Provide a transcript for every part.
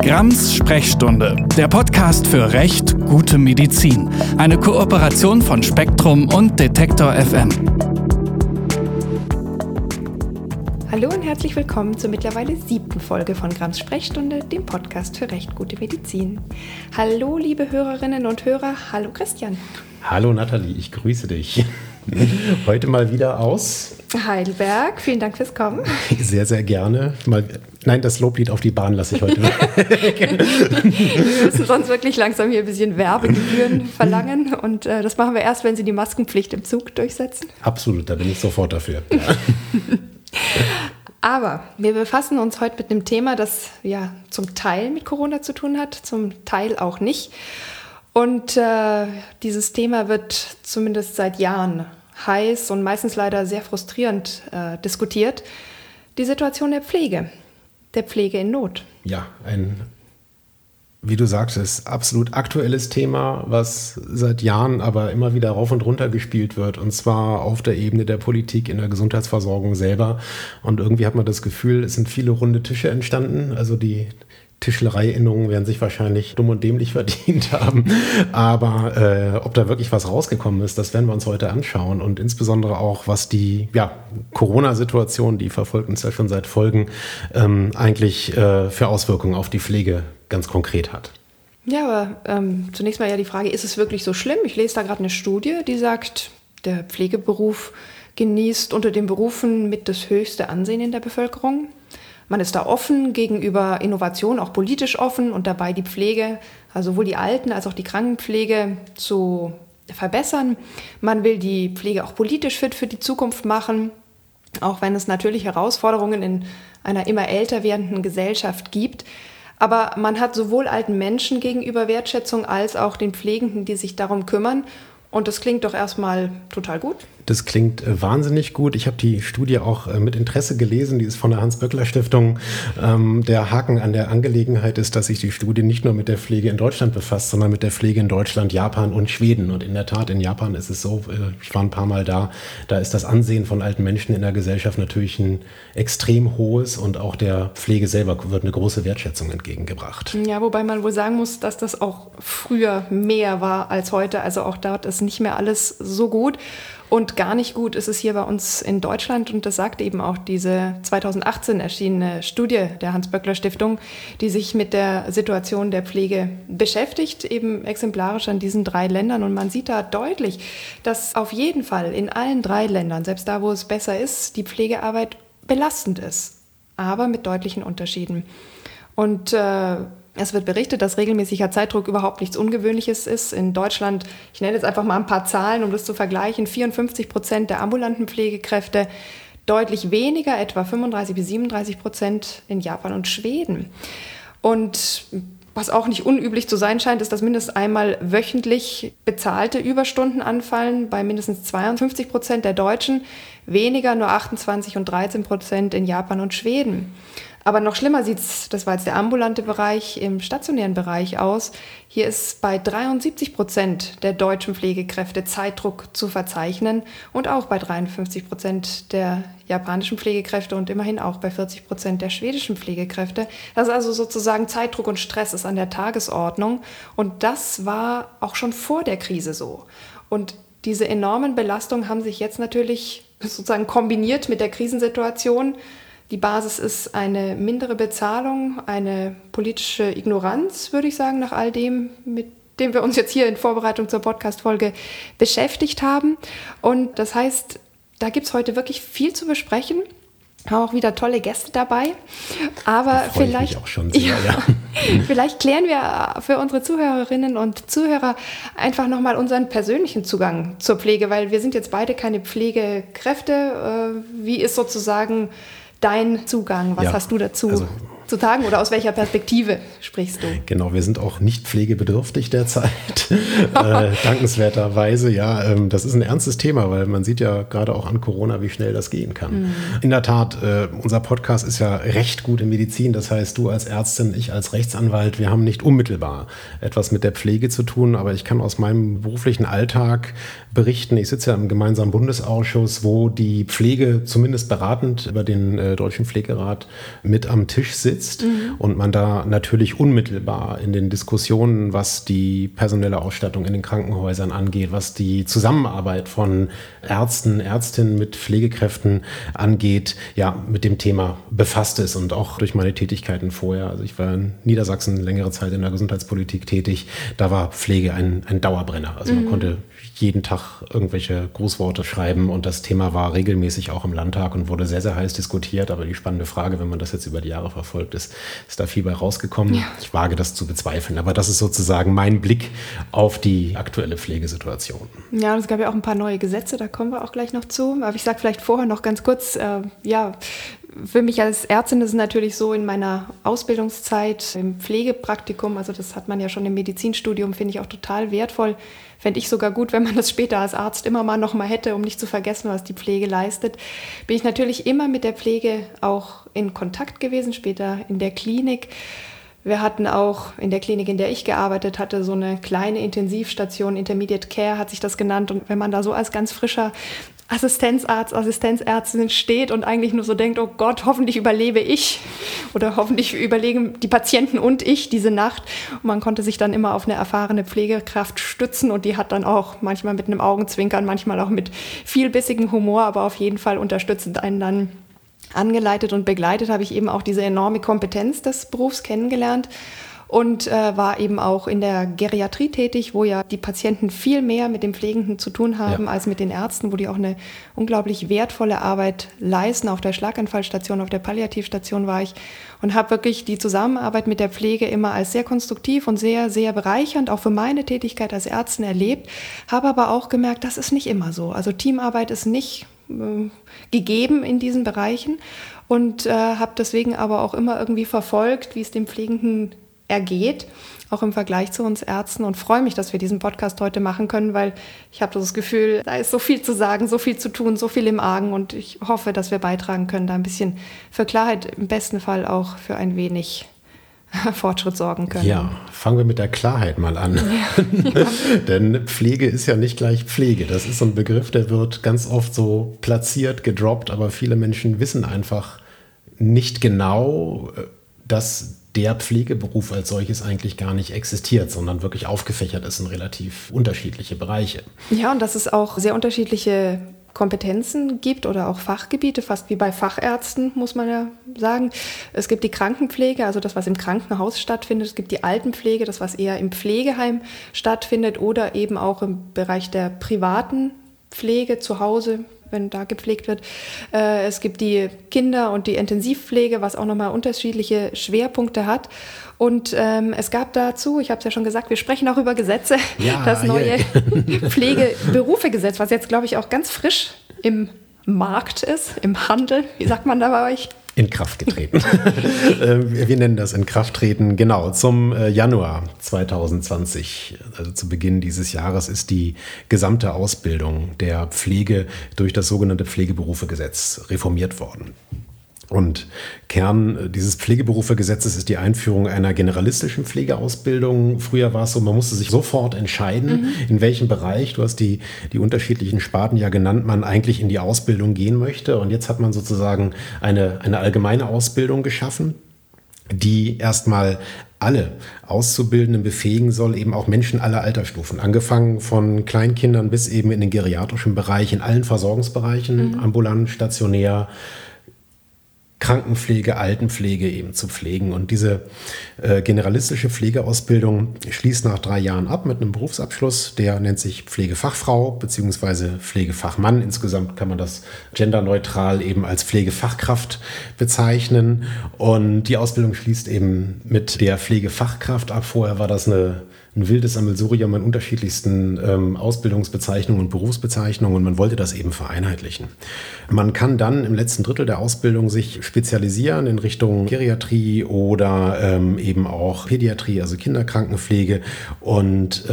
Grams Sprechstunde, der Podcast für Recht, gute Medizin. Eine Kooperation von Spektrum und Detektor FM. Hallo und herzlich willkommen zur mittlerweile 7. Folge von Grams Sprechstunde, dem Podcast für Recht, gute Medizin. Hallo liebe Hörerinnen und Hörer, hallo Christian. Hallo Nathalie, ich grüße dich. Heute mal wieder aus Heidelberg, vielen Dank fürs Kommen. Sehr, sehr gerne. Nein, das Loblied auf die Bahn lasse ich heute weg. Wir müssen sonst wirklich langsam hier ein bisschen Werbegebühren verlangen und das machen wir erst, wenn Sie die Maskenpflicht im Zug durchsetzen. Absolut, da bin ich sofort dafür. Ja. Aber wir befassen uns heute mit einem Thema, das ja zum Teil mit Corona zu tun hat, zum Teil auch nicht. Und dieses Thema wird zumindest seit Jahren heiß und meistens leider sehr frustrierend diskutiert. Die Situation der Pflege in Not. Ja, wie du sagtest, absolut aktuelles Thema, was seit Jahren aber immer wieder rauf und runter gespielt wird. Und zwar auf der Ebene der Politik, in der Gesundheitsversorgung selber. Und irgendwie hat man das Gefühl, es sind viele runde Tische entstanden. Also die Tischlerei-Innungen werden sich wahrscheinlich dumm und dämlich verdient haben. Aber ob da wirklich was rausgekommen ist, das werden wir uns heute anschauen. Und insbesondere auch, was die Corona-Situation, die verfolgt uns ja schon seit Folgen, eigentlich für Auswirkungen auf die Pflege ganz konkret hat. Ja, aber zunächst mal ja die Frage, ist es wirklich so schlimm? Ich lese da gerade eine Studie, die sagt, der Pflegeberuf genießt unter den Berufen mit das höchste Ansehen in der Bevölkerung. Man ist da offen gegenüber Innovation, auch politisch offen und dabei die Pflege, also sowohl die Alten- als auch die Krankenpflege zu verbessern. Man will die Pflege auch politisch fit für die Zukunft machen, auch wenn es natürlich Herausforderungen in einer immer älter werdenden Gesellschaft gibt. Aber man hat sowohl alten Menschen gegenüber Wertschätzung als auch den Pflegenden, die sich darum kümmern. Und das klingt doch erstmal total gut. Das klingt wahnsinnig gut. Ich habe die Studie auch mit Interesse gelesen. Die ist von der Hans-Böckler-Stiftung. Der Haken an der Angelegenheit ist, dass sich die Studie nicht nur mit der Pflege in Deutschland befasst, sondern mit der Pflege in Deutschland, Japan und Schweden. Und in der Tat, in Japan ist es so, ich war ein paar Mal da ist das Ansehen von alten Menschen in der Gesellschaft natürlich ein extrem hohes und auch der Pflege selber wird eine große Wertschätzung entgegengebracht. Ja, wobei man wohl sagen muss, dass das auch früher mehr war als heute. Also auch dort ist nicht mehr alles so gut. Und gar nicht gut ist es hier bei uns in Deutschland. Und das sagt eben auch diese 2018 erschienene Studie der Hans-Böckler-Stiftung, die sich mit der Situation der Pflege beschäftigt, eben exemplarisch an diesen 3 Ländern. Und man sieht da deutlich, dass auf jeden Fall in allen 3 Ländern, selbst da, wo es besser ist, die Pflegearbeit belastend ist. Aber mit deutlichen Unterschieden. Und es wird berichtet, dass regelmäßiger Zeitdruck überhaupt nichts Ungewöhnliches ist. In Deutschland, ich nenne jetzt einfach mal ein paar Zahlen, um das zu vergleichen, 54% der ambulanten Pflegekräfte, deutlich weniger, etwa 35-37% in Japan und Schweden. Und was auch nicht unüblich zu sein scheint, ist, dass mindestens einmal wöchentlich bezahlte Überstunden anfallen, bei mindestens 52% der Deutschen, weniger nur 28 und 13% in Japan und Schweden. Aber noch schlimmer sieht's, das war jetzt der ambulante Bereich, im stationären Bereich aus. Hier ist bei 73% der deutschen Pflegekräfte Zeitdruck zu verzeichnen und auch bei 53% der japanischen Pflegekräfte und immerhin auch bei 40% der schwedischen Pflegekräfte. Das ist also sozusagen Zeitdruck und Stress ist an der Tagesordnung und das war auch schon vor der Krise so. Und diese enormen Belastungen haben sich jetzt natürlich sozusagen kombiniert mit der Krisensituation. Die Basis ist eine mindere Bezahlung, eine politische Ignoranz, würde ich sagen, nach all dem, mit dem wir uns jetzt hier in Vorbereitung zur Podcast-Folge beschäftigt haben. Und das heißt, da gibt es heute wirklich viel zu besprechen. Haben auch wieder tolle Gäste dabei. Aber vielleicht, auch schon sehr, vielleicht klären wir für unsere Zuhörerinnen und Zuhörer einfach nochmal unseren persönlichen Zugang zur Pflege, weil wir sind jetzt beide keine Pflegekräfte. Wie ist sozusagen dein Zugang? Was hast du dazu zu sagen oder aus welcher Perspektive sprichst du? Genau, wir sind auch nicht pflegebedürftig derzeit, dankenswerterweise. Ja, das ist ein ernstes Thema, weil man sieht ja gerade auch an Corona, wie schnell das gehen kann. In der Tat, unser Podcast ist ja recht gute Medizin. Das heißt, du als Ärztin, ich als Rechtsanwalt, wir haben nicht unmittelbar etwas mit der Pflege zu tun, aber ich kann aus meinem beruflichen Alltag berichten. Ich sitze ja im gemeinsamen Bundesausschuss, wo die Pflege zumindest beratend über den Deutschen Pflegerat mit am Tisch sitzt. sitzt und man da natürlich unmittelbar in den Diskussionen, was die personelle Ausstattung in den Krankenhäusern angeht, was die Zusammenarbeit von Ärzten, Ärztinnen mit Pflegekräften angeht, ja, mit dem Thema befasst ist und auch durch meine Tätigkeiten vorher. Also ich war in Niedersachsen längere Zeit in der Gesundheitspolitik tätig. Da war Pflege ein Dauerbrenner. Also man konnte jeden Tag irgendwelche Grußworte schreiben und das Thema war regelmäßig auch im Landtag und wurde sehr, sehr heiß diskutiert. Aber die spannende Frage, wenn man das jetzt über die Jahre verfolgt, ist da viel bei rausgekommen? Ja. Ich wage das zu bezweifeln. Aber das ist sozusagen mein Blick auf die aktuelle Pflegesituation. Ja, und es gab ja auch ein paar neue Gesetze, da kommen wir auch gleich noch zu. Aber ich sage vielleicht vorher noch ganz kurz, für mich als Ärztin ist es natürlich so, in meiner Ausbildungszeit im Pflegepraktikum, also das hat man ja schon im Medizinstudium, finde ich auch total wertvoll. Fände ich sogar gut, wenn man das später als Arzt immer mal noch mal hätte, um nicht zu vergessen, was die Pflege leistet. Bin ich natürlich immer mit der Pflege auch in Kontakt gewesen, später in der Klinik. Wir hatten auch in der Klinik, in der ich gearbeitet hatte, so eine kleine Intensivstation, Intermediate Care hat sich das genannt. Und wenn man da so als ganz frischer Assistenzarzt, Assistenzärztin steht und eigentlich nur so denkt, oh Gott, hoffentlich überlebe ich oder hoffentlich überleben die Patienten und ich diese Nacht. Und man konnte sich dann immer auf eine erfahrene Pflegekraft stützen und die hat dann auch manchmal mit einem Augenzwinkern, manchmal auch mit viel bissigem Humor, aber auf jeden Fall unterstützend einen dann angeleitet und begleitet, habe ich eben auch diese enorme Kompetenz des Berufs kennengelernt. Und war eben auch in der Geriatrie tätig, wo ja die Patienten viel mehr mit den Pflegenden zu tun haben als mit den Ärzten, wo die auch eine unglaublich wertvolle Arbeit leisten. Auf der Schlaganfallstation, auf der Palliativstation war ich und habe wirklich die Zusammenarbeit mit der Pflege immer als sehr konstruktiv und sehr, sehr bereichernd, auch für meine Tätigkeit als Ärztin erlebt. Habe aber auch gemerkt, das ist nicht immer so. Also Teamarbeit ist nicht gegeben in diesen Bereichen und habe deswegen aber auch immer irgendwie verfolgt, wie es dem Pflegenden ergeht, auch im Vergleich zu uns Ärzten und freue mich, dass wir diesen Podcast heute machen können, weil ich habe das Gefühl, da ist so viel zu sagen, so viel zu tun, so viel im Argen und ich hoffe, dass wir beitragen können, da ein bisschen für Klarheit, im besten Fall auch für ein wenig Fortschritt sorgen können. Ja, fangen wir mit der Klarheit mal an. Ja. Denn Pflege ist ja nicht gleich Pflege. Das ist so ein Begriff, der wird ganz oft so platziert, gedroppt, aber viele Menschen wissen einfach nicht genau, dass der Pflegeberuf als solches eigentlich gar nicht existiert, sondern wirklich aufgefächert ist in relativ unterschiedliche Bereiche. Ja, und dass es auch sehr unterschiedliche Kompetenzen gibt oder auch Fachgebiete, fast wie bei Fachärzten, muss man ja sagen. Es gibt die Krankenpflege, also das, was im Krankenhaus stattfindet. Es gibt die Altenpflege, das, was eher im Pflegeheim stattfindet oder eben auch im Bereich der privaten Pflege zu Hause, wenn da gepflegt wird. Es gibt die Kinder- und die Intensivpflege, was auch nochmal unterschiedliche Schwerpunkte hat. Und es gab dazu, ich habe es ja schon gesagt, wir sprechen auch über Gesetze, das neue Pflegeberufegesetz, was jetzt, glaube ich, auch ganz frisch im Markt ist, im Handel. Wie sagt man da bei euch? In Kraft getreten. Wir nennen das in Kraft treten. Genau, zum Januar 2020, also zu Beginn dieses Jahres, ist die gesamte Ausbildung der Pflege durch das sogenannte Pflegeberufegesetz reformiert worden. Und Kern dieses Pflegeberufegesetzes ist die Einführung einer generalistischen Pflegeausbildung. Früher war es so, man musste sich sofort entscheiden, in welchem Bereich, du hast die unterschiedlichen Sparten ja genannt, man eigentlich in die Ausbildung gehen möchte. Und jetzt hat man sozusagen eine allgemeine Ausbildung geschaffen, die erstmal alle Auszubildenden befähigen soll, eben auch Menschen aller Altersstufen, angefangen von Kleinkindern bis eben in den geriatrischen Bereich, in allen Versorgungsbereichen, ambulant, stationär, Krankenpflege, Altenpflege eben zu pflegen. Und diese generalistische Pflegeausbildung schließt nach 3 Jahren ab mit einem Berufsabschluss, der nennt sich Pflegefachfrau bzw. Pflegefachmann. Insgesamt kann man das genderneutral eben als Pflegefachkraft bezeichnen. Und die Ausbildung schließt eben mit der Pflegefachkraft ab. Vorher war das ein wildes Sammelsurium an unterschiedlichsten Ausbildungsbezeichnungen und Berufsbezeichnungen und man wollte das eben vereinheitlichen. Man kann dann im letzten Drittel der Ausbildung sich spezialisieren in Richtung Geriatrie oder eben auch Pädiatrie, also Kinderkrankenpflege. Und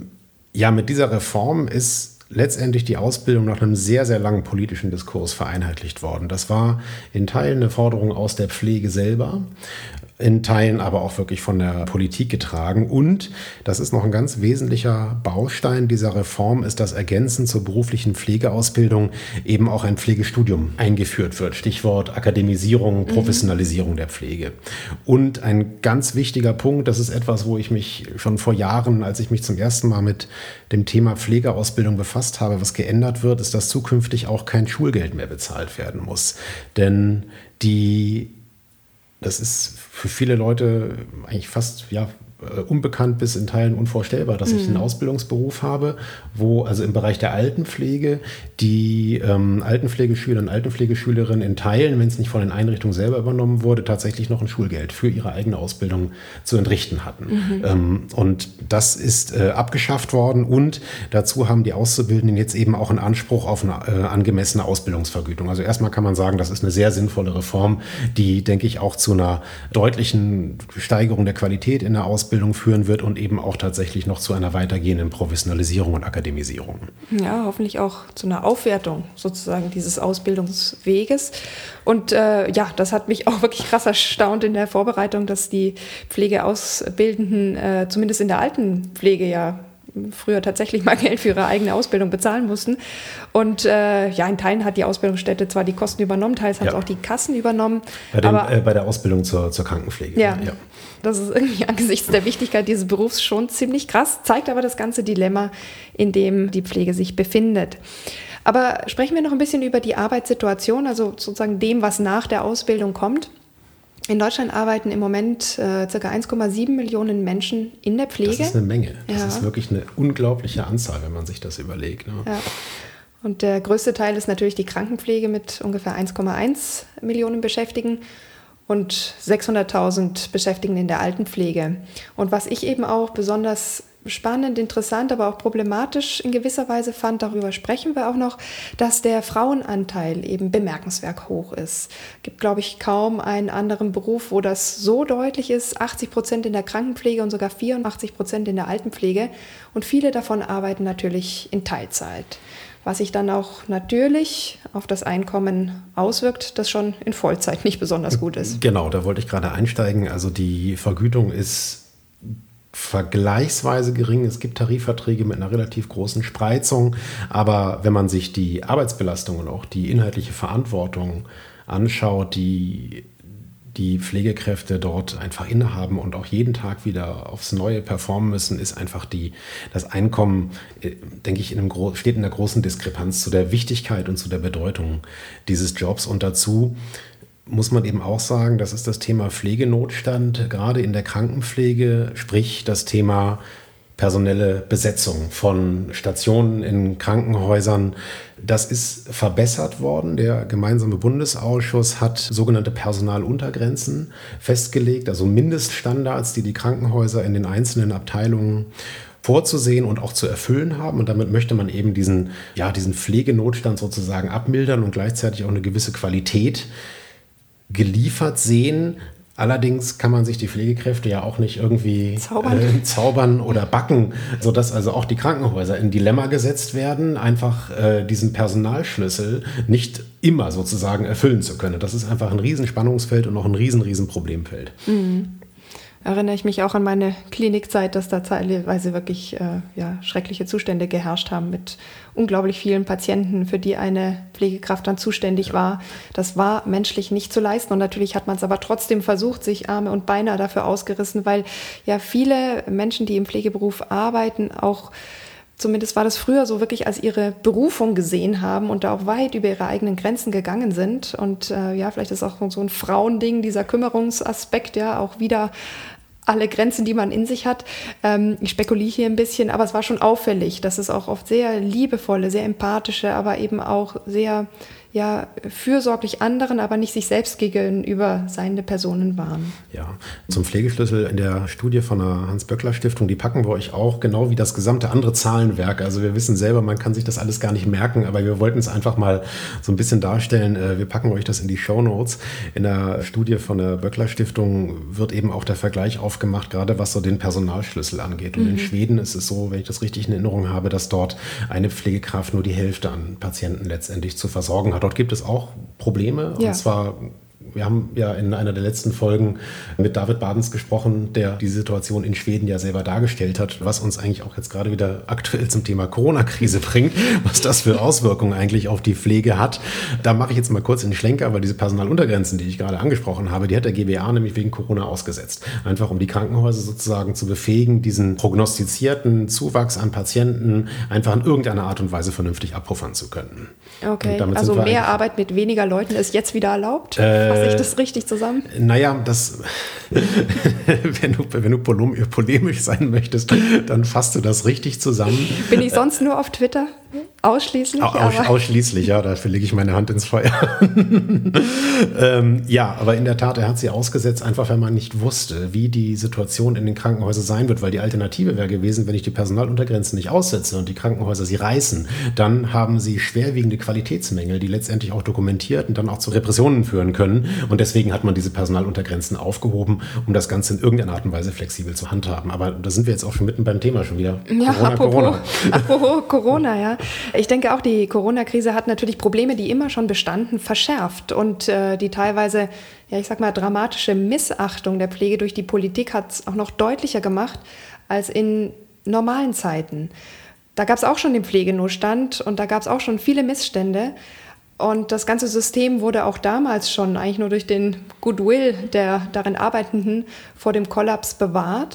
mit dieser Reform ist letztendlich die Ausbildung nach einem sehr, sehr langen politischen Diskurs vereinheitlicht worden. Das war in Teilen eine Forderung aus der Pflege selber. in Teilen aber auch wirklich von der Politik getragen. Und das ist noch ein ganz wesentlicher Baustein dieser Reform, ist, dass ergänzend zur beruflichen Pflegeausbildung eben auch ein Pflegestudium eingeführt wird. Stichwort Akademisierung, Professionalisierung der Pflege. Und ein ganz wichtiger Punkt, das ist etwas, wo ich mich schon vor Jahren, als ich mich zum ersten Mal mit dem Thema Pflegeausbildung befasst habe, was geändert wird, ist, dass zukünftig auch kein Schulgeld mehr bezahlt werden muss. Denn das ist für viele Leute eigentlich fast unbekannt bis in Teilen unvorstellbar, dass ich einen Ausbildungsberuf habe, wo also im Bereich der Altenpflege die Altenpflegeschüler und Altenpflegeschülerinnen in Teilen, wenn es nicht von den Einrichtungen selber übernommen wurde, tatsächlich noch ein Schulgeld für ihre eigene Ausbildung zu entrichten hatten. Und das ist abgeschafft worden und dazu haben die Auszubildenden jetzt eben auch einen Anspruch auf eine angemessene Ausbildungsvergütung. Also erstmal kann man sagen, das ist eine sehr sinnvolle Reform, die, denke ich, auch zu einer deutlichen Steigerung der Qualität in der Ausbildung führen wird und eben auch tatsächlich noch zu einer weitergehenden Professionalisierung und Akademisierung. Ja, hoffentlich auch zu einer Aufwertung sozusagen dieses Ausbildungsweges. Und das hat mich auch wirklich krass erstaunt in der Vorbereitung, dass die Pflegeausbildenden zumindest in der Altenpflege früher tatsächlich mal Geld für ihre eigene Ausbildung bezahlen mussten. Und in Teilen hat die Ausbildungsstätte zwar die Kosten übernommen, teils hat es auch die Kassen übernommen. Bei der Ausbildung zur Krankenpflege. Ja. Das ist irgendwie angesichts der Wichtigkeit dieses Berufs schon ziemlich krass, zeigt aber das ganze Dilemma, in dem die Pflege sich befindet. Aber sprechen wir noch ein bisschen über die Arbeitssituation, also sozusagen dem, was nach der Ausbildung kommt. In Deutschland arbeiten im Moment ca. 1,7 Millionen Menschen in der Pflege. Das ist eine Menge. Das ist wirklich eine unglaubliche Anzahl, wenn man sich das überlegt. Ne? Ja. Und der größte Teil ist natürlich die Krankenpflege mit ungefähr 1,1 Millionen Beschäftigten und 600.000 Beschäftigten in der Altenpflege. Und was ich eben auch besonders spannend, interessant, aber auch problematisch in gewisser Weise fand, darüber sprechen wir auch noch, dass der Frauenanteil eben bemerkenswert hoch ist. Es gibt, glaube ich, kaum einen anderen Beruf, wo das so deutlich ist. 80% in der Krankenpflege und sogar 84% in der Altenpflege. Und viele davon arbeiten natürlich in Teilzeit. Was sich dann auch natürlich auf das Einkommen auswirkt, das schon in Vollzeit nicht besonders gut ist. Genau, da wollte ich gerade einsteigen. Also die Vergütung ist vergleichsweise gering. Es gibt Tarifverträge mit einer relativ großen Spreizung. Aber wenn man sich die Arbeitsbelastung und auch die inhaltliche Verantwortung anschaut, die Pflegekräfte dort einfach innehaben und auch jeden Tag wieder aufs Neue performen müssen, ist einfach das Einkommen, denke ich, steht in einer großen Diskrepanz zu der Wichtigkeit und zu der Bedeutung dieses Jobs. Und dazu muss man eben auch sagen, das ist das Thema Pflegenotstand, gerade in der Krankenpflege, sprich das Thema personelle Besetzung von Stationen in Krankenhäusern. Das ist verbessert worden. Der gemeinsame Bundesausschuss hat sogenannte Personaluntergrenzen festgelegt, also Mindeststandards, die Krankenhäuser in den einzelnen Abteilungen vorzusehen und auch zu erfüllen haben. Und damit möchte man eben diesen Pflegenotstand sozusagen abmildern und gleichzeitig auch eine gewisse Qualität geliefert sehen. Allerdings kann man sich die Pflegekräfte ja auch nicht irgendwie zaubern oder backen, sodass also auch die Krankenhäuser in Dilemma gesetzt werden, einfach diesen Personalschlüssel nicht immer sozusagen erfüllen zu können. Das ist einfach ein Riesenspannungsfeld und auch ein riesen Problemfeld. Erinnere ich mich auch an meine Klinikzeit, dass da teilweise wirklich schreckliche Zustände geherrscht haben mit unglaublich vielen Patienten, für die eine Pflegekraft dann zuständig war. Das war menschlich nicht zu leisten und natürlich hat man es aber trotzdem versucht, sich Arme und Beine dafür ausgerissen, weil ja viele Menschen, die im Pflegeberuf arbeiten, auch zumindest war das früher so, wirklich als ihre Berufung gesehen haben und da auch weit über ihre eigenen Grenzen gegangen sind. Und vielleicht ist auch so ein Frauending, dieser Kümmerungsaspekt, auch wieder alle Grenzen, die man in sich hat. Ich spekuliere hier ein bisschen, aber es war schon auffällig, dass es auch oft sehr liebevolle, sehr empathische, aber eben auch sehr fürsorglich anderen, aber nicht sich selbst gegenüber seiende Personen waren. Ja, zum Pflegeschlüssel in der Studie von der Hans-Böckler-Stiftung, die packen wir euch auch, genau wie das gesamte andere Zahlenwerk. Also wir wissen selber, man kann sich das alles gar nicht merken, aber wir wollten es einfach mal so ein bisschen darstellen. Wir packen euch das in die Shownotes. In der Studie von der Böckler-Stiftung wird eben auch der Vergleich aufgemacht, gerade was so den Personalschlüssel angeht. Und in Schweden ist es so, wenn ich das richtig in Erinnerung habe, dass dort eine Pflegekraft nur die Hälfte an Patienten letztendlich zu versorgen hat. Dort gibt es auch Probleme, und zwar Wir haben ja in einer der letzten Folgen mit David Badens gesprochen, der die Situation in Schweden ja selber dargestellt hat, was uns eigentlich auch jetzt gerade wieder aktuell zum Thema Corona-Krise bringt, was das für Auswirkungen eigentlich auf die Pflege hat. Da mache ich jetzt mal kurz einen Schlenker, weil diese Personaluntergrenzen, die ich gerade angesprochen habe, die hat der GBA nämlich wegen Corona ausgesetzt. Einfach um die Krankenhäuser sozusagen zu befähigen, diesen prognostizierten Zuwachs an Patienten einfach in irgendeiner Art und Weise vernünftig abpuffern zu können. Okay, also mehr Arbeit mit weniger Leuten ist jetzt wieder erlaubt? Fasse ich das richtig zusammen? Naja, wenn du polemisch sein möchtest, dann fasst du das richtig zusammen. Bin ich sonst nur auf Twitter? Ausschließlich? Ausschließlich, ja, dafür lege ich meine Hand ins Feuer. Ja, aber in der Tat, er hat sie ausgesetzt, einfach weil man nicht wusste, wie die Situation in den Krankenhäusern sein wird, weil die Alternative wäre gewesen, wenn ich die Personaluntergrenzen nicht aussetze und die Krankenhäuser sie reißen, dann haben sie schwerwiegende Qualitätsmängel, die letztendlich auch dokumentiert und dann auch zu Repressionen führen können. Und deswegen hat man diese Personaluntergrenzen aufgehoben, um das Ganze in irgendeiner Art und Weise flexibel zu handhaben. Aber da sind wir jetzt auch schon mitten beim Thema schon wieder. Ja, Corona. Apropos Corona, ja. Ich denke auch, die Corona-Krise hat natürlich Probleme, die immer schon bestanden, verschärft. Und die teilweise, ja, ich sag mal, dramatische Missachtung der Pflege durch die Politik hat es auch noch deutlicher gemacht als in normalen Zeiten. Da gab es auch schon den Pflegenotstand und da gab es auch schon viele Missstände. Und das ganze System wurde auch damals schon eigentlich nur durch den Goodwill der darin Arbeitenden vor dem Kollaps bewahrt.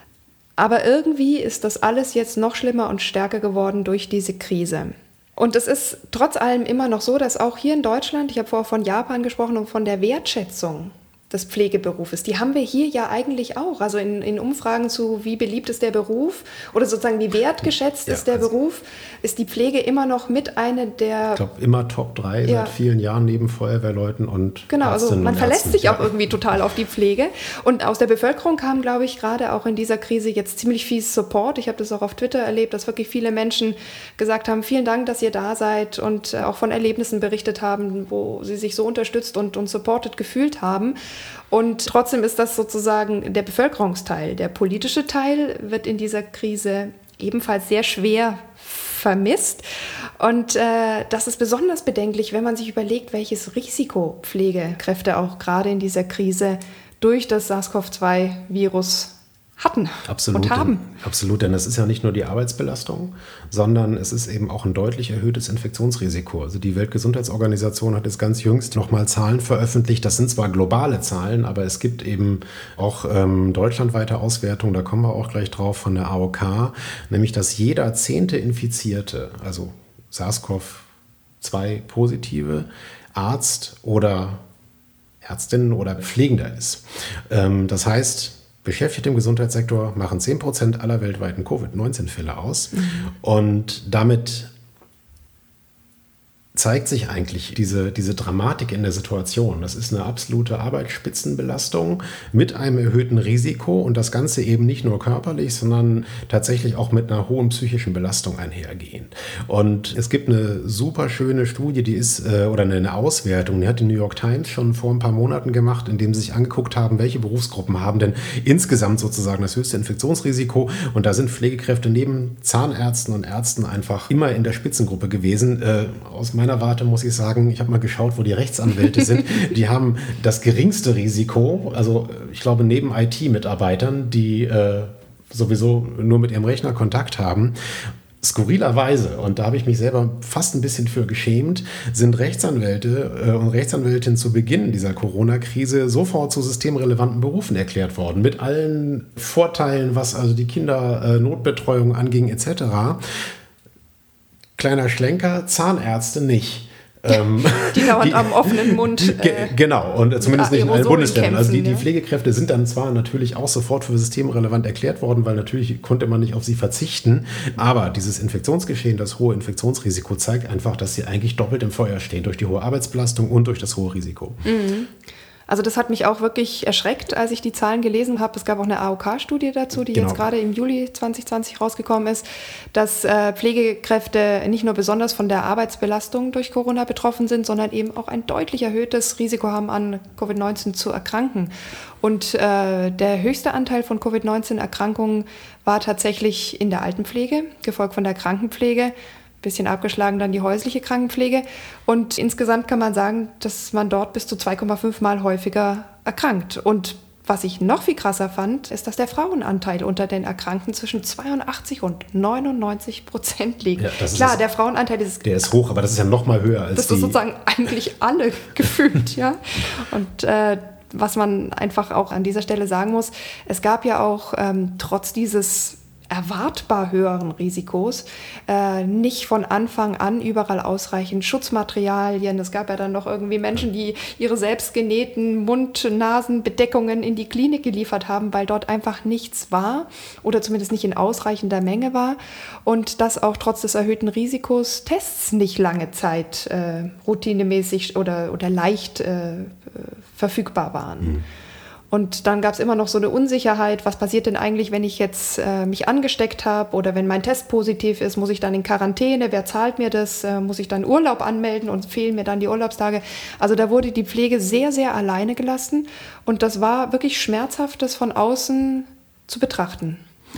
Aber irgendwie ist das alles jetzt noch schlimmer und stärker geworden durch diese Krise. Und es ist trotz allem immer noch so, dass auch hier in Deutschland, ich habe vorher von Japan gesprochen und von der Wertschätzung des Pflegeberufes, die haben wir hier ja eigentlich auch. Also in Umfragen zu, wie beliebt ist der Beruf oder sozusagen wie wertgeschätzt ist der Beruf, ist die Pflege immer noch mit einer der... Ich glaube, immer Top 3 seit vielen Jahren neben Feuerwehrleuten und genau, also man verlässt sich auch irgendwie total auf die Pflege. Und aus der Bevölkerung kam, glaube ich, gerade auch in dieser Krise jetzt ziemlich viel Support. Ich habe das auch auf Twitter erlebt, dass wirklich viele Menschen gesagt haben, vielen Dank, dass ihr da seid und auch von Erlebnissen berichtet haben, wo sie sich so unterstützt und supported gefühlt haben. Und trotzdem ist das sozusagen der Bevölkerungsteil. Der politische Teil wird in dieser Krise ebenfalls sehr schwer vermisst. Und das ist besonders bedenklich, wenn man sich überlegt, welches Risiko Pflegekräfte auch gerade in dieser Krise durch das SARS-CoV-2-Virus hatten und haben. Absolut, denn es ist ja nicht nur die Arbeitsbelastung, sondern es ist eben auch ein deutlich erhöhtes Infektionsrisiko. Also die Weltgesundheitsorganisation hat jetzt ganz jüngst nochmal Zahlen veröffentlicht. Das sind zwar globale Zahlen, aber es gibt eben auch deutschlandweite Auswertungen, da kommen wir auch gleich drauf, von der AOK, nämlich dass jeder 10. Infizierte, also SARS-CoV-2-Positive, Arzt oder Ärztin oder Pflegender ist. Das heißt, Beschäftigte im Gesundheitssektor machen 10% aller weltweiten Covid-19-Fälle aus. Und damit zeigt sich eigentlich diese Dramatik in der Situation. Das ist eine absolute Arbeitsspitzenbelastung mit einem erhöhten Risiko und das Ganze eben nicht nur körperlich, sondern tatsächlich auch mit einer hohen psychischen Belastung einhergehend. Und es gibt eine super schöne Studie, die ist, oder eine Auswertung, die hat die New York Times schon vor ein paar Monaten gemacht, in dem sie sich angeguckt haben, welche Berufsgruppen haben denn insgesamt sozusagen das höchste Infektionsrisiko. Und da sind Pflegekräfte neben Zahnärzten und Ärzten einfach immer in der Spitzengruppe gewesen. Aus meiner Warte muss ich sagen, ich habe mal geschaut, wo die Rechtsanwälte sind. Die haben das geringste Risiko, also ich glaube neben IT-Mitarbeitern, die sowieso nur mit ihrem Rechner Kontakt haben. Skurrilerweise, und da habe ich mich selber fast ein bisschen für geschämt, sind Rechtsanwälte und Rechtsanwältinnen zu Beginn dieser Corona-Krise sofort zu systemrelevanten Berufen erklärt worden. Mit allen Vorteilen, was also die Kindernotbetreuung anging etc. Kleiner Schlenker, Zahnärzte nicht. Die dauernd am offenen Mund. Genau, und zumindest nicht in allen Bundesländern. Also die Pflegekräfte sind dann zwar natürlich auch sofort für systemrelevant erklärt worden, weil natürlich konnte man nicht auf sie verzichten. Aber dieses Infektionsgeschehen, das hohe Infektionsrisiko zeigt einfach, dass sie eigentlich doppelt im Feuer stehen durch die hohe Arbeitsbelastung und durch das hohe Risiko. Mhm. Also das hat mich auch wirklich erschreckt, als ich die Zahlen gelesen habe. Es gab auch eine AOK-Studie dazu, die jetzt gerade im Juli 2020 rausgekommen ist, dass Pflegekräfte nicht nur besonders von der Arbeitsbelastung durch Corona betroffen sind, sondern eben auch ein deutlich erhöhtes Risiko haben, an Covid-19 zu erkranken. Und der höchste Anteil von Covid-19-Erkrankungen war tatsächlich in der Altenpflege, gefolgt von der Krankenpflege. bisschen abgeschlagen dann die häusliche Krankenpflege. Und insgesamt kann man sagen, dass man dort bis zu 2,5 Mal häufiger erkrankt. Und was ich noch viel krasser fand, ist, dass der Frauenanteil unter den Erkrankten zwischen 82% und 99% liegt. Ja, klar, der Frauenanteil ist... Der ist hoch, aber das ist ja noch mal höher als das ist sozusagen eigentlich alle gefühlt, ja. Und was man einfach auch an dieser Stelle sagen muss, es gab ja auch trotz dieses erwartbar höheren Risikos nicht von Anfang an überall ausreichend Schutzmaterialien. Es gab ja dann noch irgendwie Menschen, die ihre selbstgenähten Mund-Nasen-Bedeckungen in die Klinik geliefert haben, weil dort einfach nichts war oder zumindest nicht in ausreichender Menge war und dass auch trotz des erhöhten Risikos Tests nicht lange Zeit routinemäßig oder leicht verfügbar waren. Mhm. Und dann gab es immer noch so eine Unsicherheit, was passiert denn eigentlich, wenn ich jetzt mich angesteckt habe oder wenn mein Test positiv ist, muss ich dann in Quarantäne, wer zahlt mir das, muss ich dann Urlaub anmelden und fehlen mir dann die Urlaubstage. Also da wurde die Pflege sehr, sehr alleine gelassen und das war wirklich schmerzhaft, das von außen zu betrachten.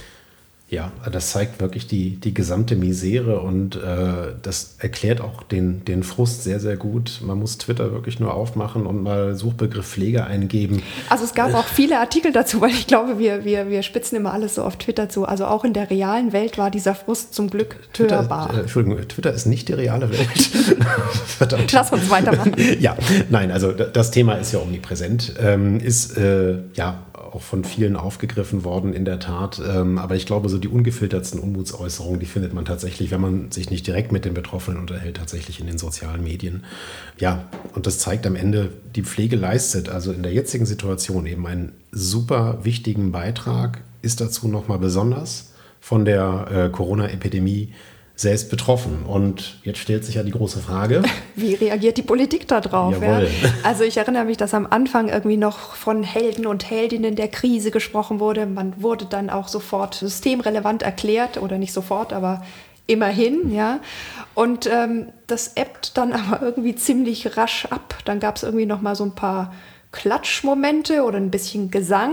Ja, das zeigt wirklich die gesamte Misere und das erklärt auch den Frust sehr, sehr gut. Man muss Twitter wirklich nur aufmachen und mal Suchbegriff Pflege eingeben. Also es gab auch viele Artikel dazu, weil ich glaube, wir spitzen immer alles so auf Twitter zu. Also auch in der realen Welt war dieser Frust zum Glück hörbar. Entschuldigung, Twitter ist nicht die reale Welt. Verdammt. Lass uns weitermachen. Ja, nein, also das Thema ist ja omnipräsent, ist auch von vielen aufgegriffen worden, in der Tat. Aber ich glaube, so die ungefiltertsten Unmutsäußerungen, die findet man tatsächlich, wenn man sich nicht direkt mit den Betroffenen unterhält, tatsächlich in den sozialen Medien. Ja, und das zeigt am Ende, die Pflege leistet also in der jetzigen Situation eben einen super wichtigen Beitrag, ist dazu nochmal besonders von der Corona-Epidemie selbst betroffen. Und jetzt stellt sich ja die große Frage. Wie reagiert die Politik da drauf? Ja? Also ich erinnere mich, dass am Anfang irgendwie noch von Helden und Heldinnen der Krise gesprochen wurde. Man wurde dann auch sofort systemrelevant erklärt oder nicht sofort, aber immerhin, ja. Und das ebbt dann aber irgendwie ziemlich rasch ab. Dann gab es irgendwie noch mal so ein paar Klatschmomente oder ein bisschen Gesang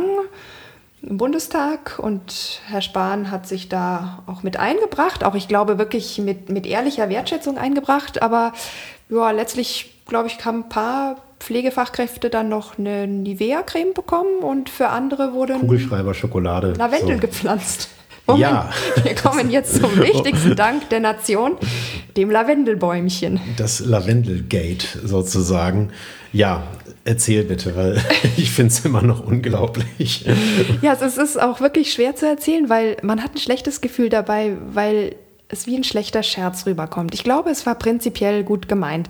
im Bundestag und Herr Spahn hat sich da auch mit eingebracht, auch ich glaube wirklich mit ehrlicher Wertschätzung eingebracht, aber ja, letztlich, glaube ich, haben ein paar Pflegefachkräfte dann noch eine Nivea-Creme bekommen und für andere wurde Kugelschreiber Schokolade Lavendel gepflanzt. Moment, ja. Wir kommen jetzt zum wichtigsten Dank der Nation, dem Lavendelbäumchen. Das Lavendelgate sozusagen. Ja, erzähl bitte, weil ich finde es immer noch unglaublich. Ja, es ist auch wirklich schwer zu erzählen, weil man hat ein schlechtes Gefühl dabei, weil es wie ein schlechter Scherz rüberkommt. Ich glaube, es war prinzipiell gut gemeint.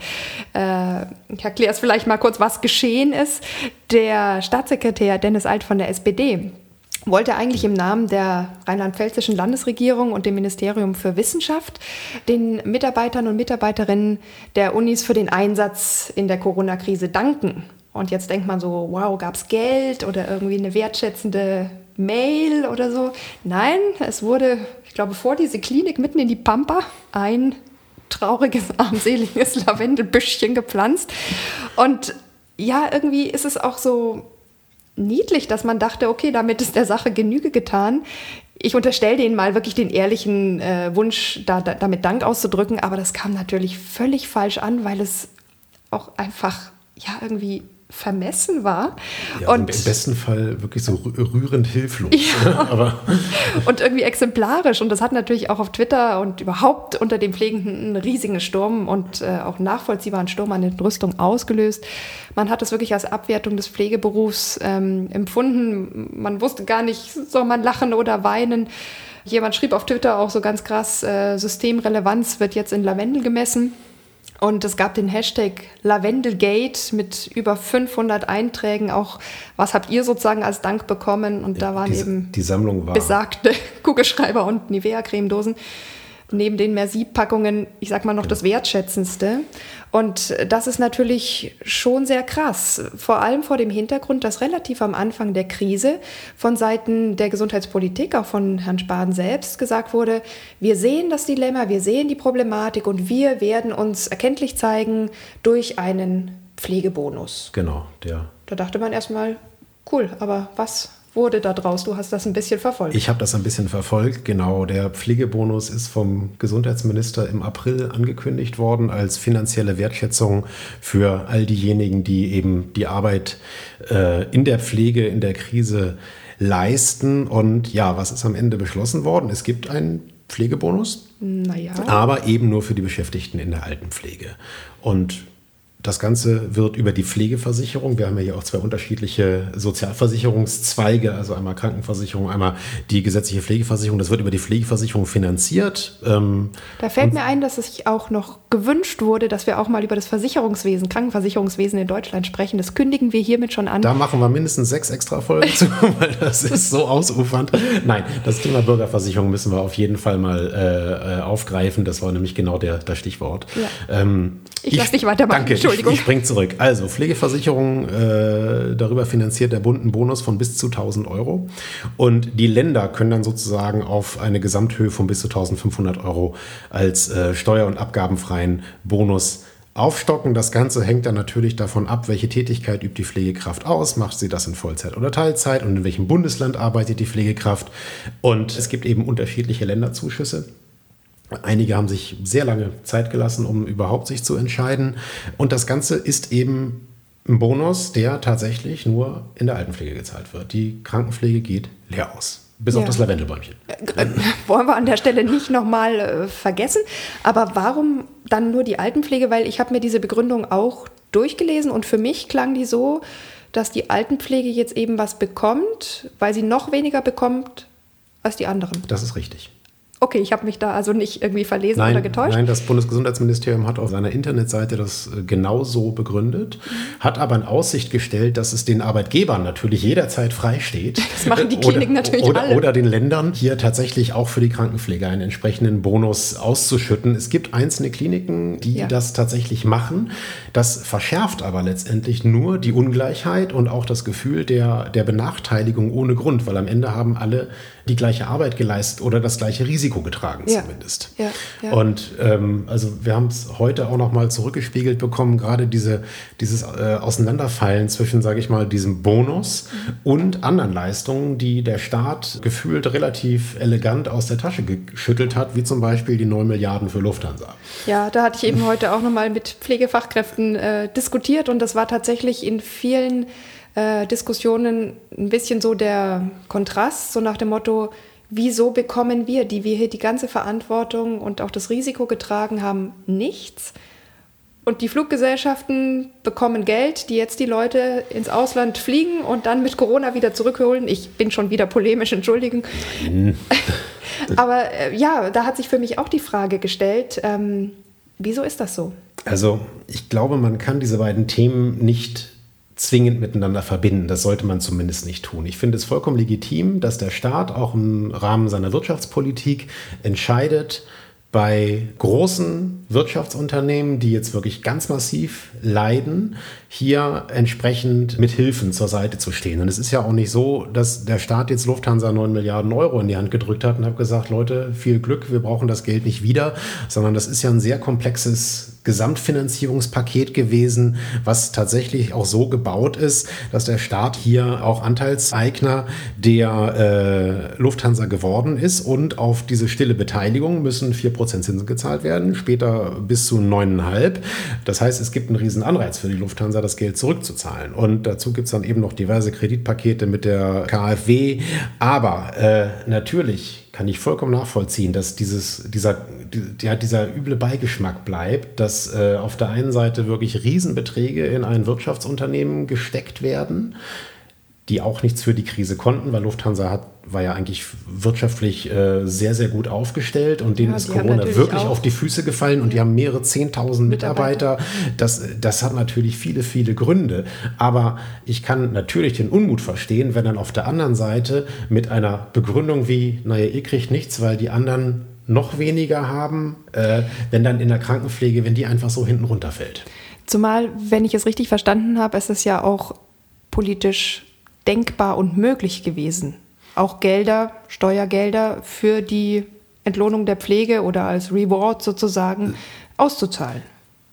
Ich erkläre es vielleicht mal kurz, was geschehen ist. Der Staatssekretär Dennis Alt von der SPD wollte eigentlich im Namen der rheinland-pfälzischen Landesregierung und dem Ministerium für Wissenschaft den Mitarbeitern und Mitarbeiterinnen der Unis für den Einsatz in der Corona-Krise danken. Und jetzt denkt man so, wow, gab es Geld oder irgendwie eine wertschätzende Mail oder so? Nein, es wurde, ich glaube, vor diese Klinik mitten in die Pampa ein trauriges, armseliges Lavendelbüschchen gepflanzt. Und ja, irgendwie ist es auch so niedlich, dass man dachte, okay, damit ist der Sache Genüge getan. Ich unterstelle denen mal wirklich den ehrlichen Wunsch, damit Dank auszudrücken, aber das kam natürlich völlig falsch an, weil es auch einfach irgendwie vermessen war. Ja, und im besten Fall wirklich so rührend hilflos. Ja. Aber und irgendwie exemplarisch. Und das hat natürlich auch auf Twitter und überhaupt unter den Pflegenden einen riesigen Sturm und auch einen nachvollziehbaren Sturm an Entrüstung ausgelöst. Man hat es wirklich als Abwertung des Pflegeberufs empfunden. Man wusste gar nicht, soll man lachen oder weinen. Jemand schrieb auf Twitter auch so ganz krass, Systemrelevanz wird jetzt in Lavendel gemessen. Und es gab den Hashtag Lavendelgate mit über 500 Einträgen. Auch was habt ihr sozusagen als Dank bekommen? Und da waren die Sammlung war besagte Kugelschreiber und Nivea-Cremedosen. Neben den Merci-Packungen, ich sag mal noch das Wertschätzendste. Und das ist natürlich schon sehr krass. Vor allem vor dem Hintergrund, dass relativ am Anfang der Krise von Seiten der Gesundheitspolitik, auch von Herrn Spahn selbst, gesagt wurde, wir sehen das Dilemma, wir sehen die Problematik und wir werden uns erkenntlich zeigen durch einen Pflegebonus. Genau, Da dachte man erstmal, cool, aber was? wurde da draus? Du hast das ein bisschen verfolgt. Ich habe das ein bisschen verfolgt, genau. Der Pflegebonus ist vom Gesundheitsminister im April angekündigt worden als finanzielle Wertschätzung für all diejenigen, die eben die Arbeit in der Pflege, in der Krise leisten. Und ja, was ist am Ende beschlossen worden? Es gibt einen Pflegebonus, aber eben nur für die Beschäftigten in der Altenpflege. Und das Ganze wird über die Pflegeversicherung, wir haben ja hier auch 2 unterschiedliche Sozialversicherungszweige, also einmal Krankenversicherung, einmal die gesetzliche Pflegeversicherung, das wird über die Pflegeversicherung finanziert. Da fällt mir ein, dass es sich auch noch gewünscht wurde, dass wir auch mal über das Versicherungswesen, Krankenversicherungswesen in Deutschland sprechen. Das kündigen wir hiermit schon an. Da machen wir mindestens 6 extra Folgen zu, weil das ist so ausufernd. Nein, das Thema Bürgerversicherung müssen wir auf jeden Fall mal aufgreifen. Das war nämlich genau das Stichwort. Ja. Ich lasse dich weitermachen. Danke, Entschuldigung. Ich springe zurück. Also Pflegeversicherung, darüber finanziert der Bund einen Bonus von bis zu 1.000 Euro. Und die Länder können dann sozusagen auf eine Gesamthöhe von bis zu 1.500 Euro als steuer- und abgabenfreien Bonus aufstocken. Das Ganze hängt dann natürlich davon ab, welche Tätigkeit übt die Pflegekraft aus. Macht sie das in Vollzeit oder Teilzeit und in welchem Bundesland arbeitet die Pflegekraft. Und es gibt eben unterschiedliche Länderzuschüsse. Einige haben sich sehr lange Zeit gelassen, um überhaupt sich zu entscheiden. Und das Ganze ist eben ein Bonus, der tatsächlich nur in der Altenpflege gezahlt wird. Die Krankenpflege geht leer aus. Bis auf das Lavendelbäumchen. Wollen wir an der Stelle nicht nochmal vergessen. Aber warum dann nur die Altenpflege? Weil ich habe mir diese Begründung auch durchgelesen und für mich klang die so, dass die Altenpflege jetzt eben was bekommt, weil sie noch weniger bekommt als die anderen. Das ist richtig. Okay, ich habe mich da also nicht irgendwie verlesen oder getäuscht. Nein, das Bundesgesundheitsministerium hat auf seiner Internetseite das genau so begründet, hat aber in Aussicht gestellt, dass es den Arbeitgebern natürlich jederzeit frei steht. Das machen die Kliniken natürlich alle. Oder den Ländern, hier tatsächlich auch für die Krankenpflege einen entsprechenden Bonus auszuschütten. Es gibt einzelne Kliniken, die das tatsächlich machen. Das verschärft aber letztendlich nur die Ungleichheit und auch das Gefühl der Benachteiligung ohne Grund, weil am Ende haben alle die gleiche Arbeit geleistet oder das gleiche Risiko getragen zumindest. Ja. Und also wir haben es heute auch noch mal zurückgespiegelt bekommen, gerade dieses Auseinanderfallen zwischen, sage ich mal, diesem Bonus und anderen Leistungen, die der Staat gefühlt relativ elegant aus der Tasche geschüttelt hat, wie zum Beispiel die 9 Milliarden für Lufthansa. Ja, da hatte ich eben heute auch noch mal mit Pflegefachkräften diskutiert und das war tatsächlich in vielen Diskussionen ein bisschen so der Kontrast, so nach dem Motto, wieso bekommen wir, die wir hier die ganze Verantwortung und auch das Risiko getragen haben, nichts? Und die Fluggesellschaften bekommen Geld, die jetzt die Leute ins Ausland fliegen und dann mit Corona wieder zurückholen. Ich bin schon wieder polemisch, Entschuldigung. Aber ja, da hat sich für mich auch die Frage gestellt, wieso ist das so? Also ich glaube, man kann diese beiden Themen nicht zwingend miteinander verbinden. Das sollte man zumindest nicht tun. Ich finde es vollkommen legitim, dass der Staat auch im Rahmen seiner Wirtschaftspolitik entscheidet, bei großen Wirtschaftsunternehmen, die jetzt wirklich ganz massiv leiden, hier entsprechend mit Hilfen zur Seite zu stehen. Und es ist ja auch nicht so, dass der Staat jetzt Lufthansa 9 Milliarden Euro in die Hand gedrückt hat und hat gesagt, Leute, viel Glück, wir brauchen das Geld nicht wieder, sondern das ist ja ein sehr komplexes Gesamtfinanzierungspaket gewesen, was tatsächlich auch so gebaut ist, dass der Staat hier auch Anteilseigner der Lufthansa geworden ist und auf diese stille Beteiligung müssen 4% Zinsen gezahlt werden, später bis zu 9,5%. Das heißt, es gibt einen riesen Anreiz für die Lufthansa, das Geld zurückzuzahlen. Und dazu gibt es dann eben noch diverse Kreditpakete mit der KfW. Aber natürlich kann ich vollkommen nachvollziehen, dass dieser üble Beigeschmack bleibt, dass auf der einen Seite wirklich Riesenbeträge in ein Wirtschaftsunternehmen gesteckt werden, die auch nichts für die Krise konnten, weil Lufthansa war ja eigentlich wirtschaftlich sehr, sehr gut aufgestellt und denen ist Corona wirklich auf die Füße gefallen und die haben mehrere 10.000 Mitarbeiter. Das hat natürlich viele, viele Gründe. Aber ich kann natürlich den Unmut verstehen, wenn dann auf der anderen Seite mit einer Begründung wie, naja, ihr kriegt nichts, weil die anderen noch weniger haben, wenn dann in der Krankenpflege, wenn die einfach so hinten runterfällt. Zumal, wenn ich es richtig verstanden habe, ist es ja auch politisch denkbar und möglich gewesen, auch Steuergelder für die Entlohnung der Pflege oder als Reward sozusagen auszuzahlen.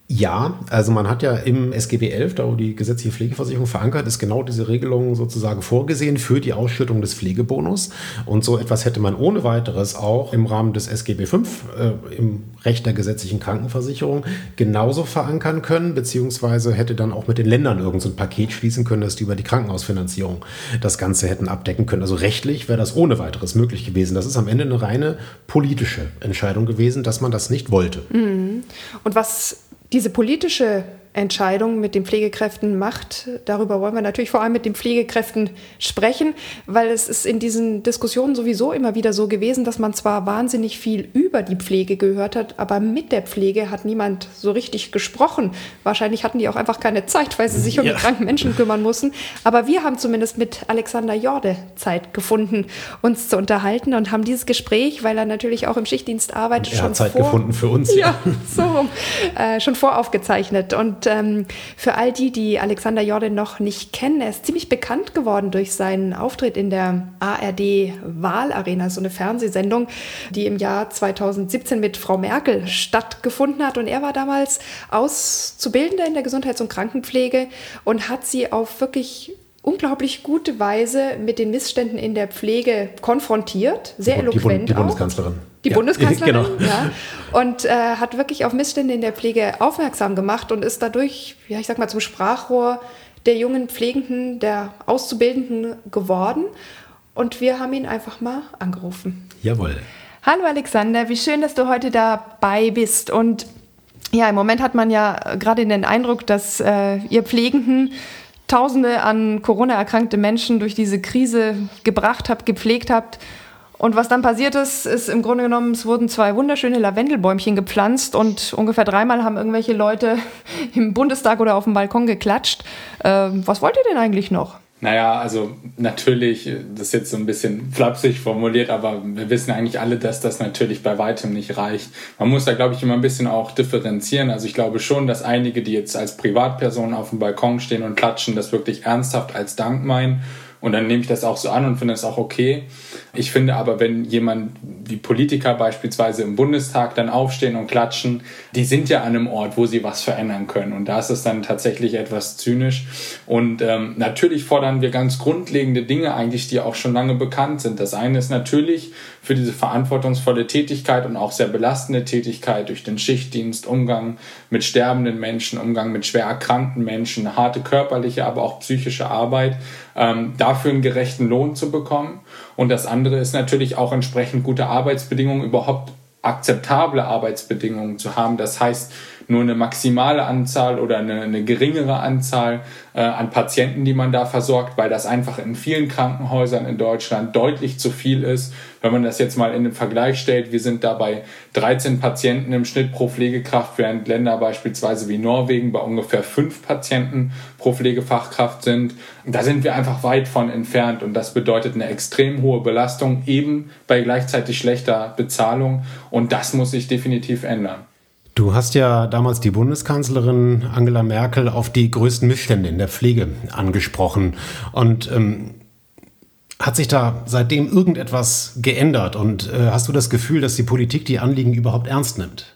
Ja, also man hat ja im SGB 11, da wo die gesetzliche Pflegeversicherung verankert ist, genau diese Regelung sozusagen vorgesehen für die Ausschüttung des Pflegebonus. Und so etwas hätte man ohne weiteres auch im Rahmen des SGB 5 im Recht der gesetzlichen Krankenversicherung genauso verankern können, beziehungsweise hätte dann auch mit den Ländern irgend so ein Paket schließen können, dass die über die Krankenhausfinanzierung das Ganze hätten abdecken können. Also rechtlich wäre das ohne weiteres möglich gewesen. Das ist am Ende eine reine politische Entscheidung gewesen, dass man das nicht wollte. Und was diese politische Entscheidung mit den Pflegekräften macht, darüber wollen wir natürlich vor allem mit den Pflegekräften sprechen, weil es ist in diesen Diskussionen sowieso immer wieder so gewesen, dass man zwar wahnsinnig viel über die Pflege gehört hat, aber mit der Pflege hat niemand so richtig gesprochen. Wahrscheinlich hatten die auch einfach keine Zeit, weil sie sich um die kranken Menschen kümmern mussten. Aber wir haben zumindest mit Alexander Jorde Zeit gefunden, uns zu unterhalten und haben dieses Gespräch, weil er natürlich auch im Schichtdienst arbeitet, er hat Zeit gefunden für uns. Ja, so schon voraufgezeichnet. Und für all die Alexander Jorde noch nicht kennen, er ist ziemlich bekannt geworden durch seinen Auftritt in der ARD-Wahlarena, so eine Fernsehsendung, die im Jahr 2017 mit Frau Merkel stattgefunden hat. Und er war damals Auszubildender in der Gesundheits- und Krankenpflege und hat sie auf wirklich unglaublich gute Weise mit den Missständen in der Pflege konfrontiert, sehr eloquent die Bundeskanzlerin. Die Bundeskanzlerin, genau. Ja. Und hat wirklich auf Missstände in der Pflege aufmerksam gemacht und ist dadurch, ja, ich sag mal, zum Sprachrohr der jungen Pflegenden, der Auszubildenden geworden. Und wir haben ihn einfach mal angerufen. Jawohl. Hallo Alexander, wie schön, dass du heute dabei bist. Und ja, im Moment hat man ja gerade den Eindruck, dass ihr Pflegenden Tausende an Corona erkrankte Menschen durch diese Krise gebracht habt, gepflegt habt. Und was dann passiert ist, ist im Grunde genommen, es wurden 2 wunderschöne Lavendelbäumchen gepflanzt und ungefähr 3-mal haben irgendwelche Leute im Bundestag oder auf dem Balkon geklatscht. Was wollt ihr denn eigentlich noch? Naja, also natürlich, das ist jetzt so ein bisschen flapsig formuliert, aber wir wissen eigentlich alle, dass das natürlich bei weitem nicht reicht. Man muss da, glaube ich, immer ein bisschen auch differenzieren. Also ich glaube schon, dass einige, die jetzt als Privatpersonen auf dem Balkon stehen und klatschen, das wirklich ernsthaft als Dank meinen. Und dann nehme ich das auch so an und finde das auch okay. Ich finde aber, wenn jemand wie Politiker beispielsweise im Bundestag dann aufstehen und klatschen, die sind ja an einem Ort, wo sie was verändern können. Und da ist es dann tatsächlich etwas zynisch. Und natürlich fordern wir ganz grundlegende Dinge eigentlich, die auch schon lange bekannt sind. Das eine ist natürlich für diese verantwortungsvolle Tätigkeit und auch sehr belastende Tätigkeit durch den Schichtdienst, Umgang mit sterbenden Menschen, Umgang mit schwer erkrankten Menschen, harte körperliche, aber auch psychische Arbeit, dafür einen gerechten Lohn zu bekommen. Und das andere ist natürlich auch entsprechend gute Arbeitsbedingungen, überhaupt akzeptable Arbeitsbedingungen zu haben. Das heißt, nur eine maximale Anzahl oder eine geringere Anzahl an Patienten, die man da versorgt, weil das einfach in vielen Krankenhäusern in Deutschland deutlich zu viel ist. Wenn man das jetzt mal in den Vergleich stellt, wir sind da bei 13 Patienten im Schnitt pro Pflegekraft, während Länder beispielsweise wie Norwegen bei ungefähr 5 Patienten pro Pflegefachkraft sind. Da sind wir einfach weit von entfernt und das bedeutet eine extrem hohe Belastung, eben bei gleichzeitig schlechter Bezahlung, und das muss sich definitiv ändern. Du hast ja damals die Bundeskanzlerin Angela Merkel auf die größten Missstände in der Pflege angesprochen. Und hat sich da seitdem irgendetwas geändert? Und hast du das Gefühl, dass die Politik die Anliegen überhaupt ernst nimmt?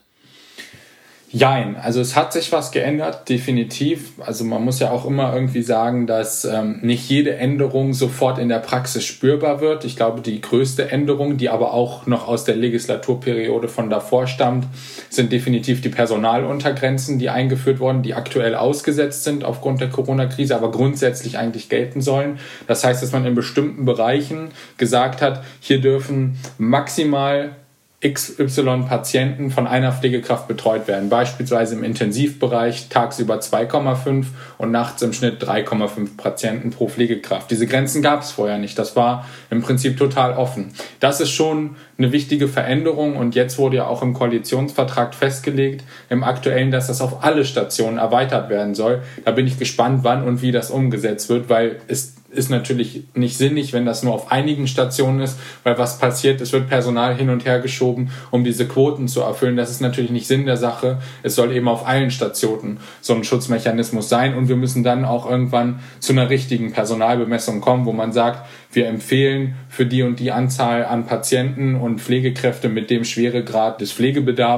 Jein, also es hat sich was geändert, definitiv. Also man muss ja auch immer irgendwie sagen, dass nicht jede Änderung sofort in der Praxis spürbar wird. Ich glaube, die größte Änderung, die aber auch noch aus der Legislaturperiode von davor stammt, sind definitiv die Personaluntergrenzen, die eingeführt wurden, die aktuell ausgesetzt sind aufgrund der Corona-Krise, aber grundsätzlich eigentlich gelten sollen. Das heißt, dass man in bestimmten Bereichen gesagt hat, hier dürfen maximal XY Patienten von einer Pflegekraft betreut werden. Beispielsweise im Intensivbereich tagsüber 2,5 und nachts im Schnitt 3,5 Patienten pro Pflegekraft. Diese Grenzen gab es vorher nicht. Das war im Prinzip total offen. Das ist schon eine wichtige Veränderung und jetzt wurde ja auch im Koalitionsvertrag festgelegt, im aktuellen, dass das auf alle Stationen erweitert werden soll. Da bin ich gespannt, wann und wie das umgesetzt wird, weil es ist natürlich nicht sinnig, wenn das nur auf einigen Stationen ist, weil was passiert, es wird Personal hin und her geschoben, um diese Quoten zu erfüllen. Das ist natürlich nicht Sinn der Sache. Es soll eben auf allen Stationen so ein Schutzmechanismus sein und wir müssen dann auch irgendwann zu einer richtigen Personalbemessung kommen, wo man sagt, wir empfehlen für die und die Anzahl an Patienten und Pflegekräfte mit dem Schweregrad des Pflegebedarfs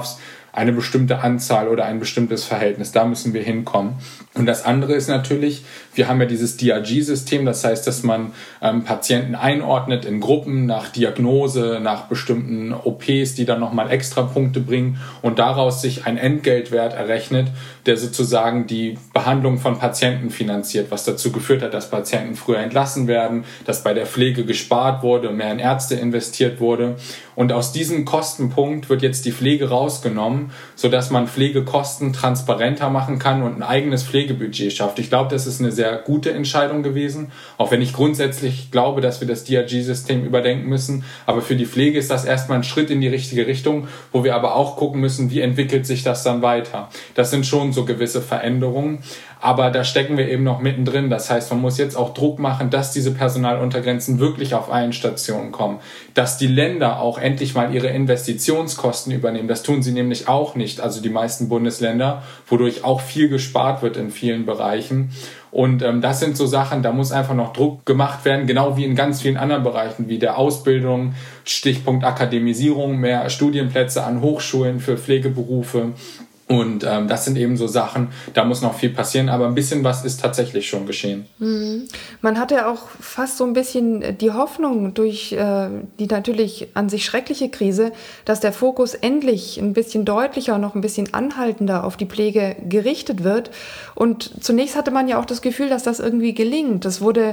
eine bestimmte Anzahl oder ein bestimmtes Verhältnis. Da müssen wir hinkommen. Und das andere ist natürlich, wir haben ja dieses DRG-System, das heißt, dass man Patienten einordnet in Gruppen nach Diagnose, nach bestimmten OPs, die dann nochmal extra Punkte bringen und daraus sich ein Entgeltwert errechnet, der sozusagen die Behandlung von Patienten finanziert, was dazu geführt hat, dass Patienten früher entlassen werden, dass bei der Pflege gespart wurde, mehr in Ärzte investiert wurde. Und aus diesem Kostenpunkt wird jetzt die Pflege rausgenommen, sodass man Pflegekosten transparenter machen kann und ein eigenes Pflegebudget schafft. Ich glaube, das ist eine sehr gute Entscheidung gewesen, auch wenn ich grundsätzlich glaube, dass wir das DRG-System überdenken müssen. Aber für die Pflege ist das erstmal ein Schritt in die richtige Richtung, wo wir aber auch gucken müssen, wie entwickelt sich das dann weiter. Das sind schon so gewisse Veränderungen. Aber da stecken wir eben noch mittendrin. Das heißt, man muss jetzt auch Druck machen, dass diese Personaluntergrenzen wirklich auf allen Stationen kommen. Dass die Länder auch endlich mal ihre Investitionskosten übernehmen. Das tun sie nämlich auch nicht, also die meisten Bundesländer, wodurch auch viel gespart wird in vielen Bereichen. Und das sind so Sachen, da muss einfach noch Druck gemacht werden, genau wie in ganz vielen anderen Bereichen, wie der Ausbildung, Stichpunkt Akademisierung, mehr Studienplätze an Hochschulen für Pflegeberufe. Und das sind eben so Sachen, da muss noch viel passieren, aber ein bisschen was ist tatsächlich schon geschehen. Man hatte auch fast so ein bisschen die Hoffnung durch die natürlich an sich schreckliche Krise, dass der Fokus endlich ein bisschen deutlicher und noch ein bisschen anhaltender auf die Pflege gerichtet wird. Und zunächst hatte man ja auch das Gefühl, dass das irgendwie gelingt. Es wurde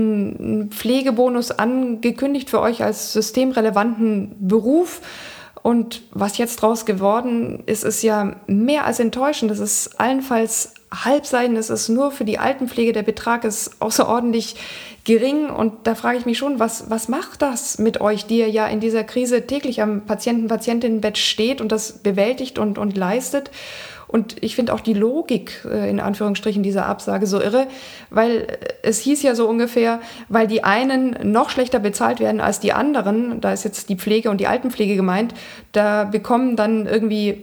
ein Pflegebonus angekündigt für euch als systemrelevanten Beruf. Und was jetzt draus geworden ist, ist ja mehr als enttäuschend. Das ist allenfalls Halbseiten. Es ist nur für die Altenpflege. Der Betrag ist außerordentlich gering. Und da frage ich mich schon, was macht das mit euch, die ihr ja in dieser Krise täglich am Patientinnenbett steht und das bewältigt und leistet? Und ich finde auch die Logik, in Anführungsstrichen, dieser Absage so irre, weil es hieß ja so ungefähr, weil die einen noch schlechter bezahlt werden als die anderen, da ist jetzt die Pflege und die Altenpflege gemeint, da bekommen dann irgendwie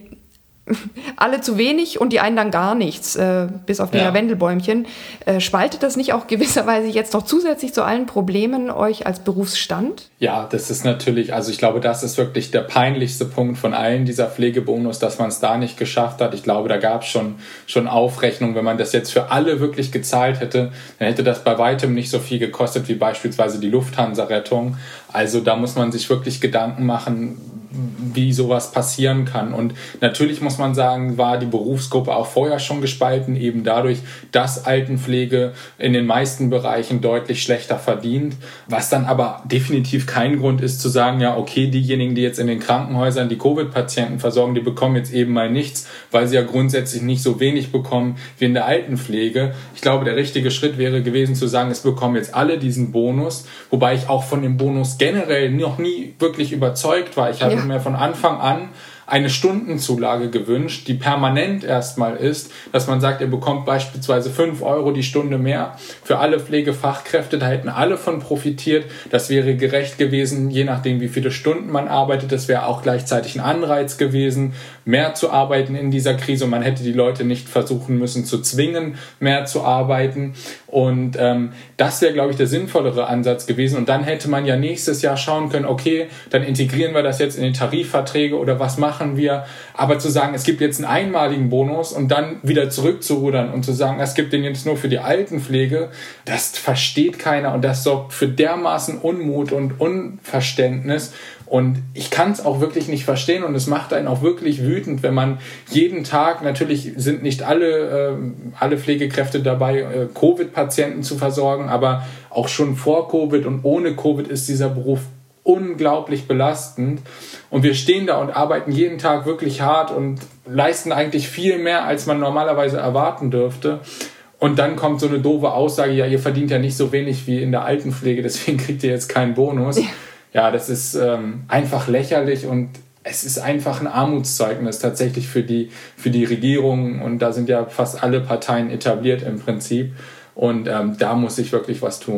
alle zu wenig und die einen dann gar nichts, bis auf die Lavendelbäumchen. Spaltet das nicht auch gewisserweise jetzt noch zusätzlich zu allen Problemen euch als Berufsstand? Ja, das ist natürlich, also ich glaube, das ist wirklich der peinlichste Punkt von allen, dieser Pflegebonus, dass man es da nicht geschafft hat. Ich glaube, da gab es schon Aufrechnungen. Wenn man das jetzt für alle wirklich gezahlt hätte, dann hätte das bei weitem nicht so viel gekostet wie beispielsweise die Lufthansa-Rettung. Also da muss man sich wirklich Gedanken machen, wie sowas passieren kann. Und natürlich muss man sagen, war die Berufsgruppe auch vorher schon gespalten, eben dadurch, dass Altenpflege in den meisten Bereichen deutlich schlechter verdient, was dann aber definitiv kein Grund ist zu sagen, ja okay, diejenigen, die jetzt in den Krankenhäusern die Covid-Patienten versorgen, die bekommen jetzt eben mal nichts, weil sie ja grundsätzlich nicht so wenig bekommen wie in der Altenpflege. Ich glaube, der richtige Schritt wäre gewesen zu sagen, es bekommen jetzt alle diesen Bonus, wobei ich auch von dem Bonus generell noch nie wirklich überzeugt war. Ich hatte mir von Anfang an eine Stundenzulage gewünscht, die permanent erstmal ist, dass man sagt, ihr bekommt beispielsweise 5 € die Stunde mehr für alle Pflegefachkräfte, da hätten alle von profitiert, das wäre gerecht gewesen, je nachdem wie viele Stunden man arbeitet, das wäre auch gleichzeitig ein Anreiz gewesen, mehr zu arbeiten in dieser Krise und man hätte die Leute nicht versuchen müssen zu zwingen, mehr zu arbeiten und das wäre, glaube ich, der sinnvollere Ansatz gewesen und dann hätte man ja nächstes Jahr schauen können, okay, dann integrieren wir das jetzt in die Tarifverträge oder was machen wir, aber zu sagen, es gibt jetzt einen einmaligen Bonus und dann wieder zurückzurudern und zu sagen, es gibt den jetzt nur für die Altenpflege, das versteht keiner und das sorgt für dermaßen Unmut und Unverständnis und ich kann es auch wirklich nicht verstehen und es macht einen auch wirklich wütend, wenn man jeden Tag, natürlich sind nicht alle Pflegekräfte dabei, Covid-Patienten zu versorgen, aber auch schon vor Covid und ohne Covid ist dieser Beruf unglaublich belastend und wir stehen da und arbeiten jeden Tag wirklich hart und leisten eigentlich viel mehr, als man normalerweise erwarten dürfte und dann kommt so eine doofe Aussage, ja, ihr verdient ja nicht so wenig wie in der Altenpflege, deswegen kriegt ihr jetzt keinen Bonus. Ja, das ist einfach lächerlich und es ist einfach ein Armutszeugnis tatsächlich für die Regierung und da sind ja fast alle Parteien etabliert im Prinzip und da muss sich wirklich was tun.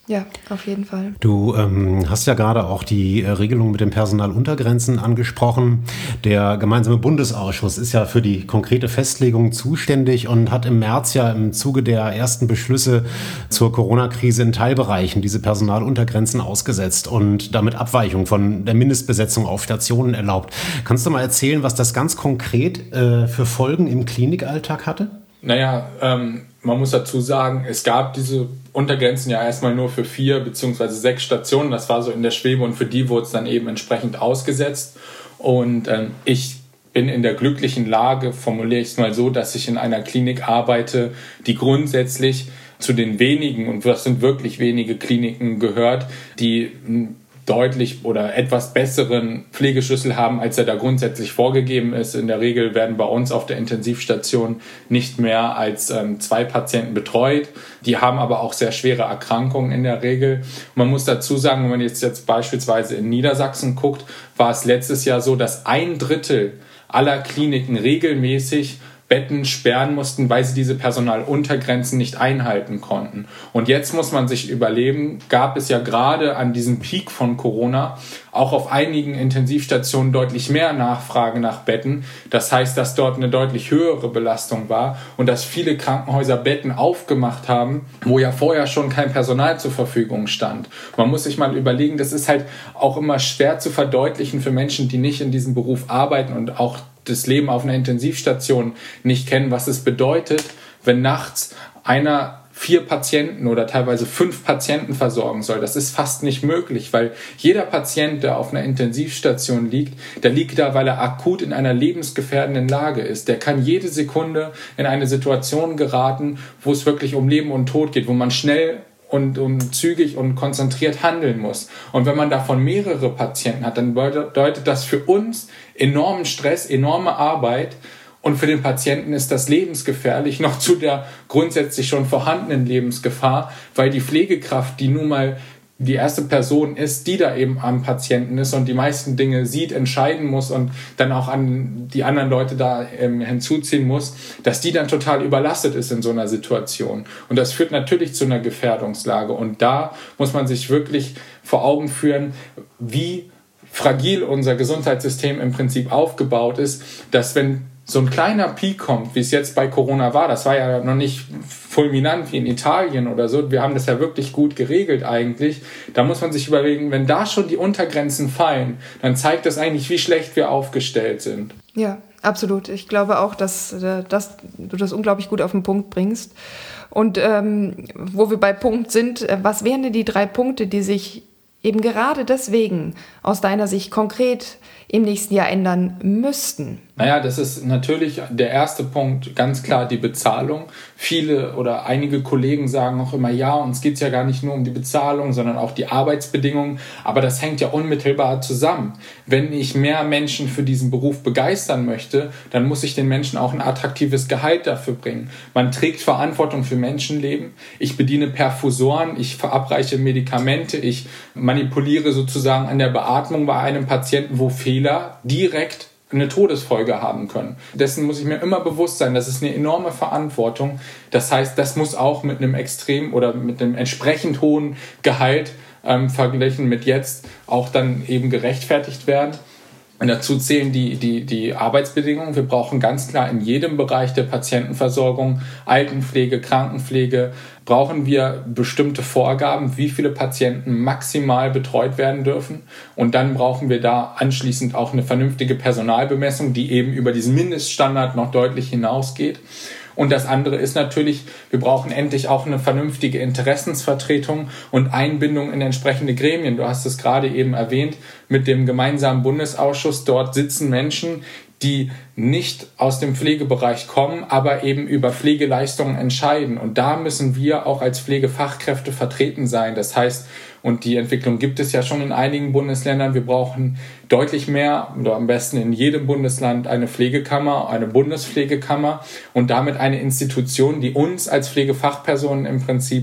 Ja, auf jeden Fall. Du hast ja gerade auch die Regelung mit den Personaluntergrenzen angesprochen. Der gemeinsame Bundesausschuss ist ja für die konkrete Festlegung zuständig und hat im März ja im Zuge der ersten Beschlüsse zur Corona-Krise in Teilbereichen diese Personaluntergrenzen ausgesetzt und damit Abweichung von der Mindestbesetzung auf Stationen erlaubt. Kannst du mal erzählen, was das ganz konkret für Folgen im Klinikalltag hatte? Naja, man muss dazu sagen, es gab diese Untergrenzen ja erstmal nur für 4 bzw. 6 Stationen. Das war so in der Schwebe und für die wurde es dann eben entsprechend ausgesetzt. Und ich bin in der glücklichen Lage, formuliere ich es mal so, dass ich in einer Klinik arbeite, die grundsätzlich zu den wenigen, und das sind wirklich wenige Kliniken, gehört, die deutlich oder etwas besseren Pflegeschlüssel haben, als er da grundsätzlich vorgegeben ist. In der Regel werden bei uns auf der Intensivstation nicht mehr als 2 Patienten betreut. Die haben aber auch sehr schwere Erkrankungen in der Regel. Man muss dazu sagen, wenn man jetzt beispielsweise in Niedersachsen guckt, war es letztes Jahr so, dass 1/3 aller Kliniken regelmäßig Betten sperren mussten, weil sie diese Personaluntergrenzen nicht einhalten konnten. Und jetzt muss man sich überlegen, gab es ja gerade an diesem Peak von Corona auch auf einigen Intensivstationen deutlich mehr Nachfrage nach Betten. Das heißt, dass dort eine deutlich höhere Belastung war und dass viele Krankenhäuser Betten aufgemacht haben, wo ja vorher schon kein Personal zur Verfügung stand. Man muss sich mal überlegen, das ist halt auch immer schwer zu verdeutlichen für Menschen, die nicht in diesem Beruf arbeiten und auch das Leben auf einer Intensivstation nicht kennen, was es bedeutet, wenn nachts einer 4 Patienten oder teilweise 5 Patienten versorgen soll. Das ist fast nicht möglich, weil jeder Patient, der auf einer Intensivstation liegt, der liegt da, weil er akut in einer lebensgefährdenden Lage ist. Der kann jede Sekunde in eine Situation geraten, wo es wirklich um Leben und Tod geht, wo man schnell und zügig und konzentriert handeln muss. Und wenn man davon mehrere Patienten hat, dann bedeutet das für uns enormen Stress, enorme Arbeit. Und für den Patienten ist das lebensgefährlich, noch zu der grundsätzlich schon vorhandenen Lebensgefahr, weil die Pflegekraft, die nun mal die erste Person ist, die da eben am Patienten ist und die meisten Dinge sieht, entscheiden muss und dann auch an die anderen Leute da hinzuziehen muss, dass die dann total überlastet ist in so einer Situation. Und das führt natürlich zu einer Gefährdungslage. Und da muss man sich wirklich vor Augen führen, wie fragil unser Gesundheitssystem im Prinzip aufgebaut ist, dass wenn so ein kleiner Peak kommt, wie es jetzt bei Corona war, das war ja noch nicht fulminant wie in Italien oder so, wir haben das ja wirklich gut geregelt eigentlich, da muss man sich überlegen, wenn da schon die Untergrenzen fallen, dann zeigt das eigentlich, wie schlecht wir aufgestellt sind. Ja, absolut. Ich glaube auch, dass du das unglaublich gut auf den Punkt bringst. Und wo wir bei Punkt sind, was wären denn die 3 Punkte, die sich eben gerade deswegen aus deiner Sicht konkret im nächsten Jahr ändern müssten? Naja, das ist natürlich der erste Punkt, ganz klar die Bezahlung. Viele oder einige Kollegen sagen auch immer, ja, uns geht es ja gar nicht nur um die Bezahlung, sondern auch die Arbeitsbedingungen. Aber das hängt ja unmittelbar zusammen. Wenn ich mehr Menschen für diesen Beruf begeistern möchte, dann muss ich den Menschen auch ein attraktives Gehalt dafür bringen. Man trägt Verantwortung für Menschenleben. Ich bediene Perfusoren, ich verabreiche Medikamente, ich manipuliere sozusagen an der Beatmung bei einem Patienten, wo Fehler direkt eine Todesfolge haben können. Dessen muss ich mir immer bewusst sein, das ist eine enorme Verantwortung. Das heißt, das muss auch mit einem extrem oder mit einem entsprechend hohen Gehalt verglichen mit jetzt auch dann eben gerechtfertigt werden. Und dazu zählen die Arbeitsbedingungen. Wir brauchen ganz klar in jedem Bereich der Patientenversorgung, Altenpflege, Krankenpflege, brauchen wir bestimmte Vorgaben, wie viele Patienten maximal betreut werden dürfen. Und dann brauchen wir da anschließend auch eine vernünftige Personalbemessung, die eben über diesen Mindeststandard noch deutlich hinausgeht. Und das andere ist natürlich, wir brauchen endlich auch eine vernünftige Interessensvertretung und Einbindung in entsprechende Gremien. Du hast es gerade eben erwähnt, mit dem gemeinsamen Bundesausschuss. Dort sitzen Menschen, die nicht aus dem Pflegebereich kommen, aber eben über Pflegeleistungen entscheiden. Und da müssen wir auch als Pflegefachkräfte vertreten sein. Das heißt, und die Entwicklung gibt es ja schon in einigen Bundesländern, wir brauchen deutlich mehr oder am besten in jedem Bundesland eine Pflegekammer, eine Bundespflegekammer und damit eine Institution, die uns als Pflegefachpersonen im Prinzip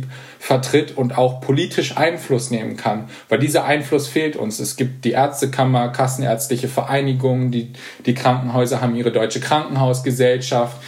vertritt und auch politisch Einfluss nehmen kann. Weil dieser Einfluss fehlt uns. Es gibt die Ärztekammer, Kassenärztliche Vereinigung, die Krankenhäuser haben ihre Deutsche Krankenhausgesellschaft,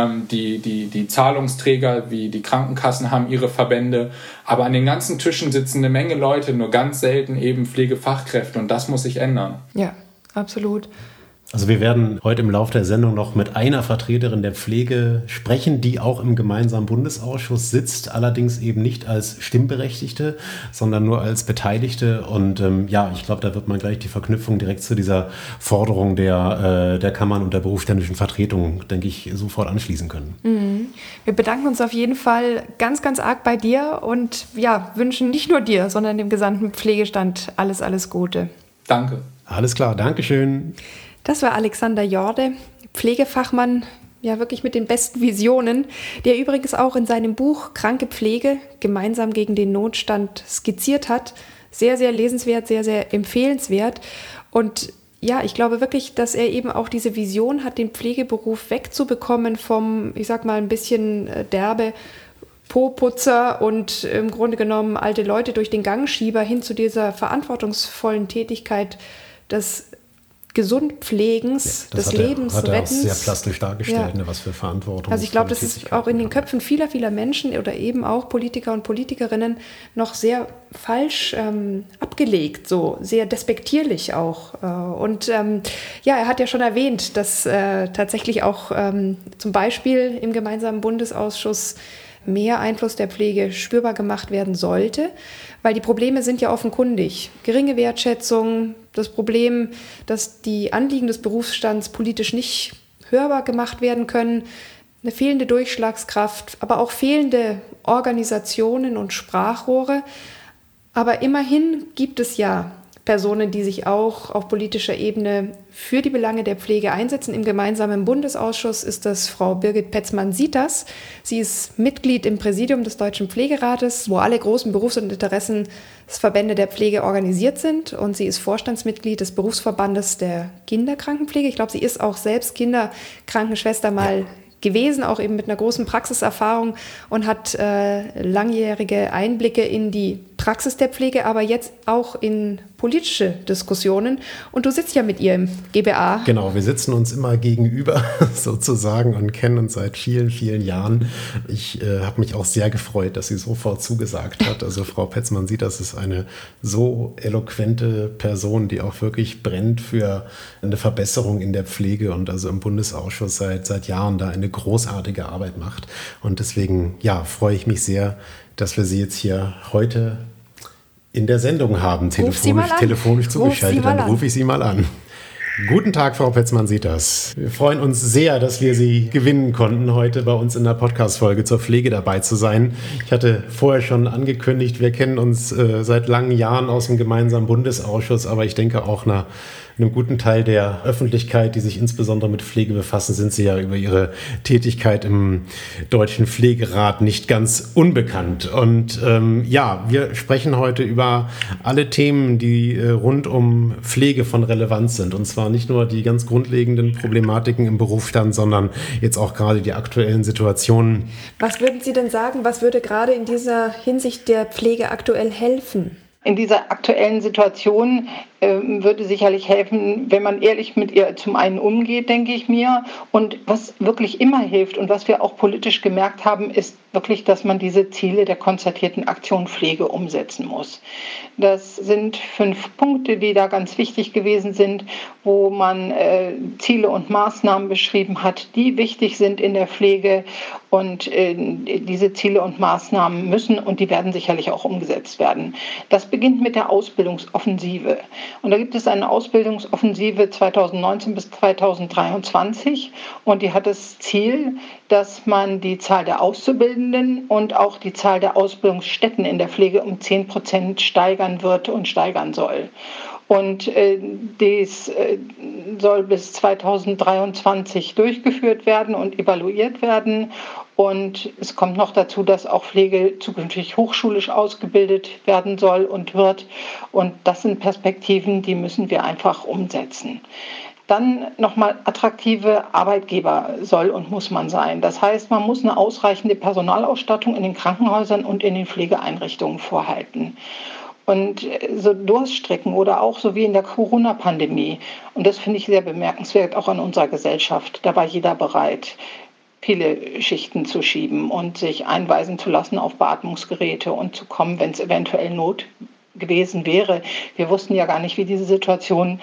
die Zahlungsträger wie die Krankenkassen haben ihre Verbände. Aber an den ganzen Tischen sitzen eine Menge Leute, nur ganz selten eben Pflegefachkräfte und das muss sich ändern. Ja, absolut. Also wir werden heute im Laufe der Sendung noch mit einer Vertreterin der Pflege sprechen, die auch im gemeinsamen Bundesausschuss sitzt, allerdings eben nicht als Stimmberechtigte, sondern nur als Beteiligte. Und ich glaube, da wird man gleich die Verknüpfung direkt zu dieser Forderung der Kammern und der berufsständischen Vertretung, denke ich, sofort anschließen können. Mhm. Wir bedanken uns auf jeden Fall ganz, ganz arg bei dir und wünschen nicht nur dir, sondern dem gesamten Pflegestand alles Gute. Danke. Alles klar, Dankeschön. Das war Alexander Jorde, Pflegefachmann, wirklich mit den besten Visionen, der übrigens auch in seinem Buch Kranke Pflege gemeinsam gegen den Notstand skizziert hat. Sehr, sehr lesenswert, sehr, sehr empfehlenswert. Und ich glaube wirklich, dass er eben auch diese Vision hat, den Pflegeberuf wegzubekommen vom, ich sag mal, ein bisschen derbe Po-Putzer und im Grunde genommen alte Leute durch den Gangschieber hin zu dieser verantwortungsvollen Tätigkeit des Gesundpflegens, des Lebensrettens. Hat er auch sehr plastisch dargestellt, was für Verantwortung. Also ich glaube, das ist auch in den Köpfen vieler Menschen oder eben auch Politiker und Politikerinnen noch sehr falsch abgelegt, so sehr despektierlich auch. Und er hat ja schon erwähnt, dass tatsächlich auch zum Beispiel im gemeinsamen Bundesausschuss mehr Einfluss der Pflege spürbar gemacht werden sollte, weil die Probleme sind ja offenkundig. Geringe Wertschätzung, das Problem, dass die Anliegen des Berufsstands politisch nicht hörbar gemacht werden können, eine fehlende Durchschlagskraft, aber auch fehlende Organisationen und Sprachrohre. Aber immerhin gibt es ja Personen, die sich auch auf politischer Ebene für die Belange der Pflege einsetzen. Im gemeinsamen Bundesausschuss ist das Frau Birgit Petzmann-Sitas. Sie ist Mitglied im Präsidium des Deutschen Pflegerates, wo alle großen Berufs- und Interessensverbände der Pflege organisiert sind. Und sie ist Vorstandsmitglied des Berufsverbandes der Kinderkrankenpflege. Ich glaube, sie ist auch selbst Kinderkrankenschwester mal gewesen, auch eben mit einer großen Praxiserfahrung und hat langjährige Einblicke in die Praxis der Pflege, aber jetzt auch in politische Diskussionen. Und du sitzt ja mit ihr im GBA. Genau, wir sitzen uns immer gegenüber sozusagen und kennen uns seit vielen, vielen Jahren. Ich habe mich auch sehr gefreut, dass sie sofort zugesagt hat. Also Frau Petzmann-Sitas ist eine so eloquente Person, die auch wirklich brennt für eine Verbesserung in der Pflege und also im Bundesausschuss seit Jahren da eine großartige Arbeit macht. Und deswegen, freue ich mich sehr, dass wir sie jetzt hier heute in der Sendung haben, telefonisch zugeschaltet. Dann rufe ich sie mal an. Guten Tag, Frau Petzmann-Sitas. Wir freuen uns sehr, dass wir Sie gewinnen konnten, heute bei uns in der Podcast-Folge zur Pflege dabei zu sein. Ich hatte vorher schon angekündigt, wir kennen uns seit langen Jahren aus dem gemeinsamen Bundesausschuss, aber ich denke auch nach einem guten Teil der Öffentlichkeit, die sich insbesondere mit Pflege befassen, sind Sie ja über Ihre Tätigkeit im Deutschen Pflegerat nicht ganz unbekannt. Und wir sprechen heute über alle Themen, die rund um Pflege von Relevanz sind. Und zwar nicht nur die ganz grundlegenden Problematiken im Berufsstand, sondern jetzt auch gerade die aktuellen Situationen. Was würden Sie denn sagen, was würde gerade in dieser Hinsicht der Pflege aktuell helfen? In dieser aktuellen Situation würde sicherlich helfen, wenn man ehrlich mit ihr zum einen umgeht, denke ich mir. Und was wirklich immer hilft und was wir auch politisch gemerkt haben, ist wirklich, dass man diese Ziele der konzertierten Aktion Pflege umsetzen muss. Das sind 5 Punkte, die da ganz wichtig gewesen sind, wo man Ziele und Maßnahmen beschrieben hat, die wichtig sind in der Pflege. Und diese Ziele und Maßnahmen müssen und die werden sicherlich auch umgesetzt werden. Das beginnt mit der Ausbildungsoffensive. Und da gibt es eine Ausbildungsoffensive 2019 bis 2023 und die hat das Ziel, dass man die Zahl der Auszubildenden und auch die Zahl der Ausbildungsstätten in der Pflege um 10% steigern wird und steigern soll. Und dies soll bis 2023 durchgeführt werden und evaluiert werden. Und es kommt noch dazu, dass auch Pflege zukünftig hochschulisch ausgebildet werden soll und wird. Und das sind Perspektiven, die müssen wir einfach umsetzen. Dann nochmal attraktive Arbeitgeber soll und muss man sein. Das heißt, man muss eine ausreichende Personalausstattung in den Krankenhäusern und in den Pflegeeinrichtungen vorhalten. Und so Durststrecken oder auch so wie in der Corona-Pandemie. Und das finde ich sehr bemerkenswert, auch an unserer Gesellschaft. Da war jeder bereit, viele Schichten zu schieben und sich einweisen zu lassen auf Beatmungsgeräte und zu kommen, wenn es eventuell Not gewesen wäre. Wir wussten ja gar nicht, wie diese Situation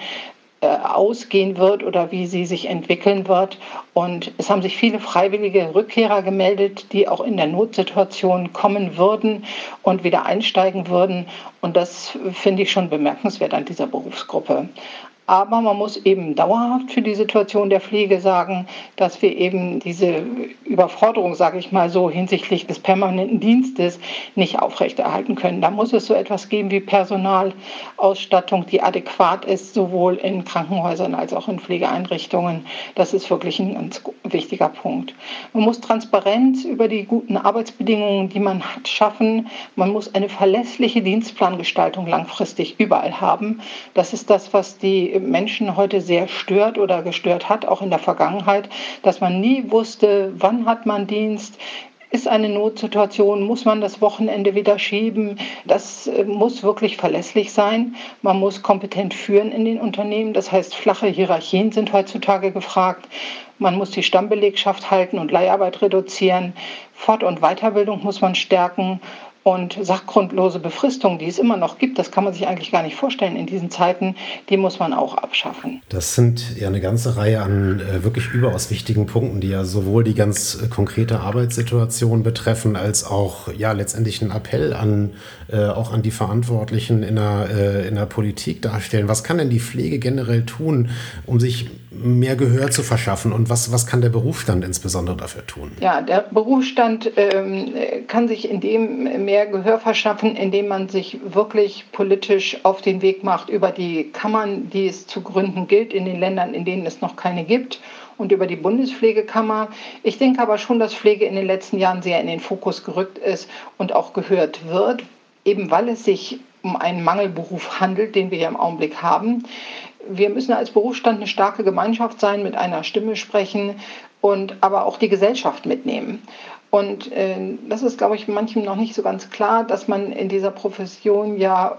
ausgehen wird oder wie sie sich entwickeln wird. Und es haben sich viele freiwillige Rückkehrer gemeldet, die auch in der Notsituation kommen würden und wieder einsteigen würden. Und das finde ich schon bemerkenswert an dieser Berufsgruppe. Aber man muss eben dauerhaft für die Situation der Pflege sagen, dass wir eben diese Überforderung, sage ich mal so, hinsichtlich des permanenten Dienstes nicht aufrechterhalten können. Da muss es so etwas geben wie Personalausstattung, die adäquat ist, sowohl in Krankenhäusern als auch in Pflegeeinrichtungen. Das ist wirklich ein ganz wichtiger Punkt. Man muss Transparenz über die guten Arbeitsbedingungen, die man hat, schaffen. Man muss eine verlässliche Dienstplangestaltung langfristig überall haben. Das ist das, was die Menschen heute sehr stört oder gestört hat, auch in der Vergangenheit, dass man nie wusste, wann hat man Dienst, ist eine Notsituation, muss man das Wochenende wieder schieben. Das muss wirklich verlässlich sein. Man muss kompetent führen in den Unternehmen. Das heißt, flache Hierarchien sind heutzutage gefragt. Man muss die Stammbelegschaft halten und Leiharbeit reduzieren. Fort- und Weiterbildung muss man stärken. Und sachgrundlose Befristung, die es immer noch gibt, das kann man sich eigentlich gar nicht vorstellen in diesen Zeiten, die muss man auch abschaffen. Das sind ja eine ganze Reihe an wirklich überaus wichtigen Punkten, die ja sowohl die ganz konkrete Arbeitssituation betreffen, als auch ja letztendlich einen Appell auch an die Verantwortlichen in der Politik darstellen. Was kann denn die Pflege generell tun, um sich mehr Gehör zu verschaffen? Und was kann der Berufsstand insbesondere dafür tun? Ja, der Berufsstand kann sich in dem mehr Gehör verschaffen, indem man sich wirklich politisch auf den Weg macht über die Kammern, die es zu gründen gilt in den Ländern, in denen es noch keine gibt, und über die Bundespflegekammer. Ich denke aber schon, dass Pflege in den letzten Jahren sehr in den Fokus gerückt ist und auch gehört wird, eben weil es sich um einen Mangelberuf handelt, den wir ja im Augenblick haben. Wir müssen als Berufsstand eine starke Gemeinschaft sein, mit einer Stimme sprechen und aber auch die Gesellschaft mitnehmen. Und das ist, glaube ich, manchem noch nicht so ganz klar, dass man in dieser Profession ja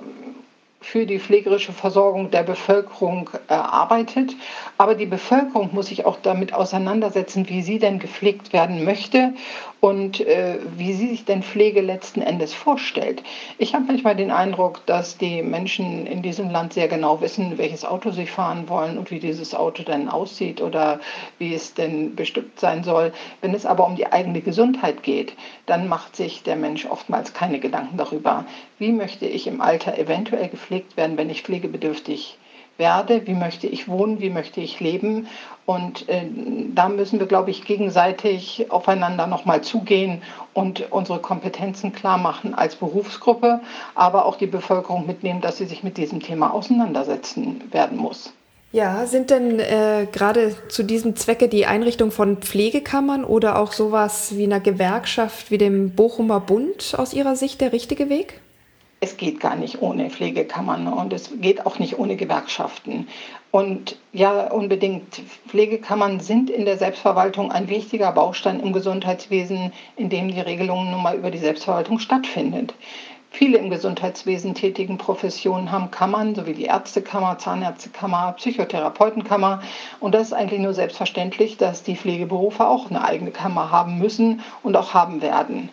für die pflegerische Versorgung der Bevölkerung arbeitet. Aber die Bevölkerung muss sich auch damit auseinandersetzen, wie sie denn gepflegt werden möchte und wie sie sich denn Pflege letzten Endes vorstellt. Ich habe manchmal den Eindruck, dass die Menschen in diesem Land sehr genau wissen, welches Auto sie fahren wollen und wie dieses Auto denn aussieht oder wie es denn bestückt sein soll. Wenn es aber um die eigene Gesundheit geht, dann macht sich der Mensch oftmals keine Gedanken darüber, wie möchte ich im Alter eventuell gepflegt werden, wenn ich pflegebedürftig werde, wie möchte ich wohnen, wie möchte ich leben. Und da müssen wir, glaube ich, gegenseitig aufeinander nochmal zugehen und unsere Kompetenzen klar machen als Berufsgruppe, aber auch die Bevölkerung mitnehmen, dass sie sich mit diesem Thema auseinandersetzen werden muss. Ja, sind denn gerade zu diesem Zwecke die Einrichtung von Pflegekammern oder auch sowas wie einer Gewerkschaft wie dem Bochumer Bund aus Ihrer Sicht der richtige Weg? Es geht gar nicht ohne Pflegekammern und es geht auch nicht ohne Gewerkschaften. Und ja, unbedingt, Pflegekammern sind in der Selbstverwaltung ein wichtiger Baustein im Gesundheitswesen, in dem die Regelung nun mal über die Selbstverwaltung stattfindet. Viele im Gesundheitswesen tätigen Professionen haben Kammern, so wie die Ärztekammer, Zahnärztekammer, Psychotherapeutenkammer. Und das ist eigentlich nur selbstverständlich, dass die Pflegeberufe auch eine eigene Kammer haben müssen und auch haben werden.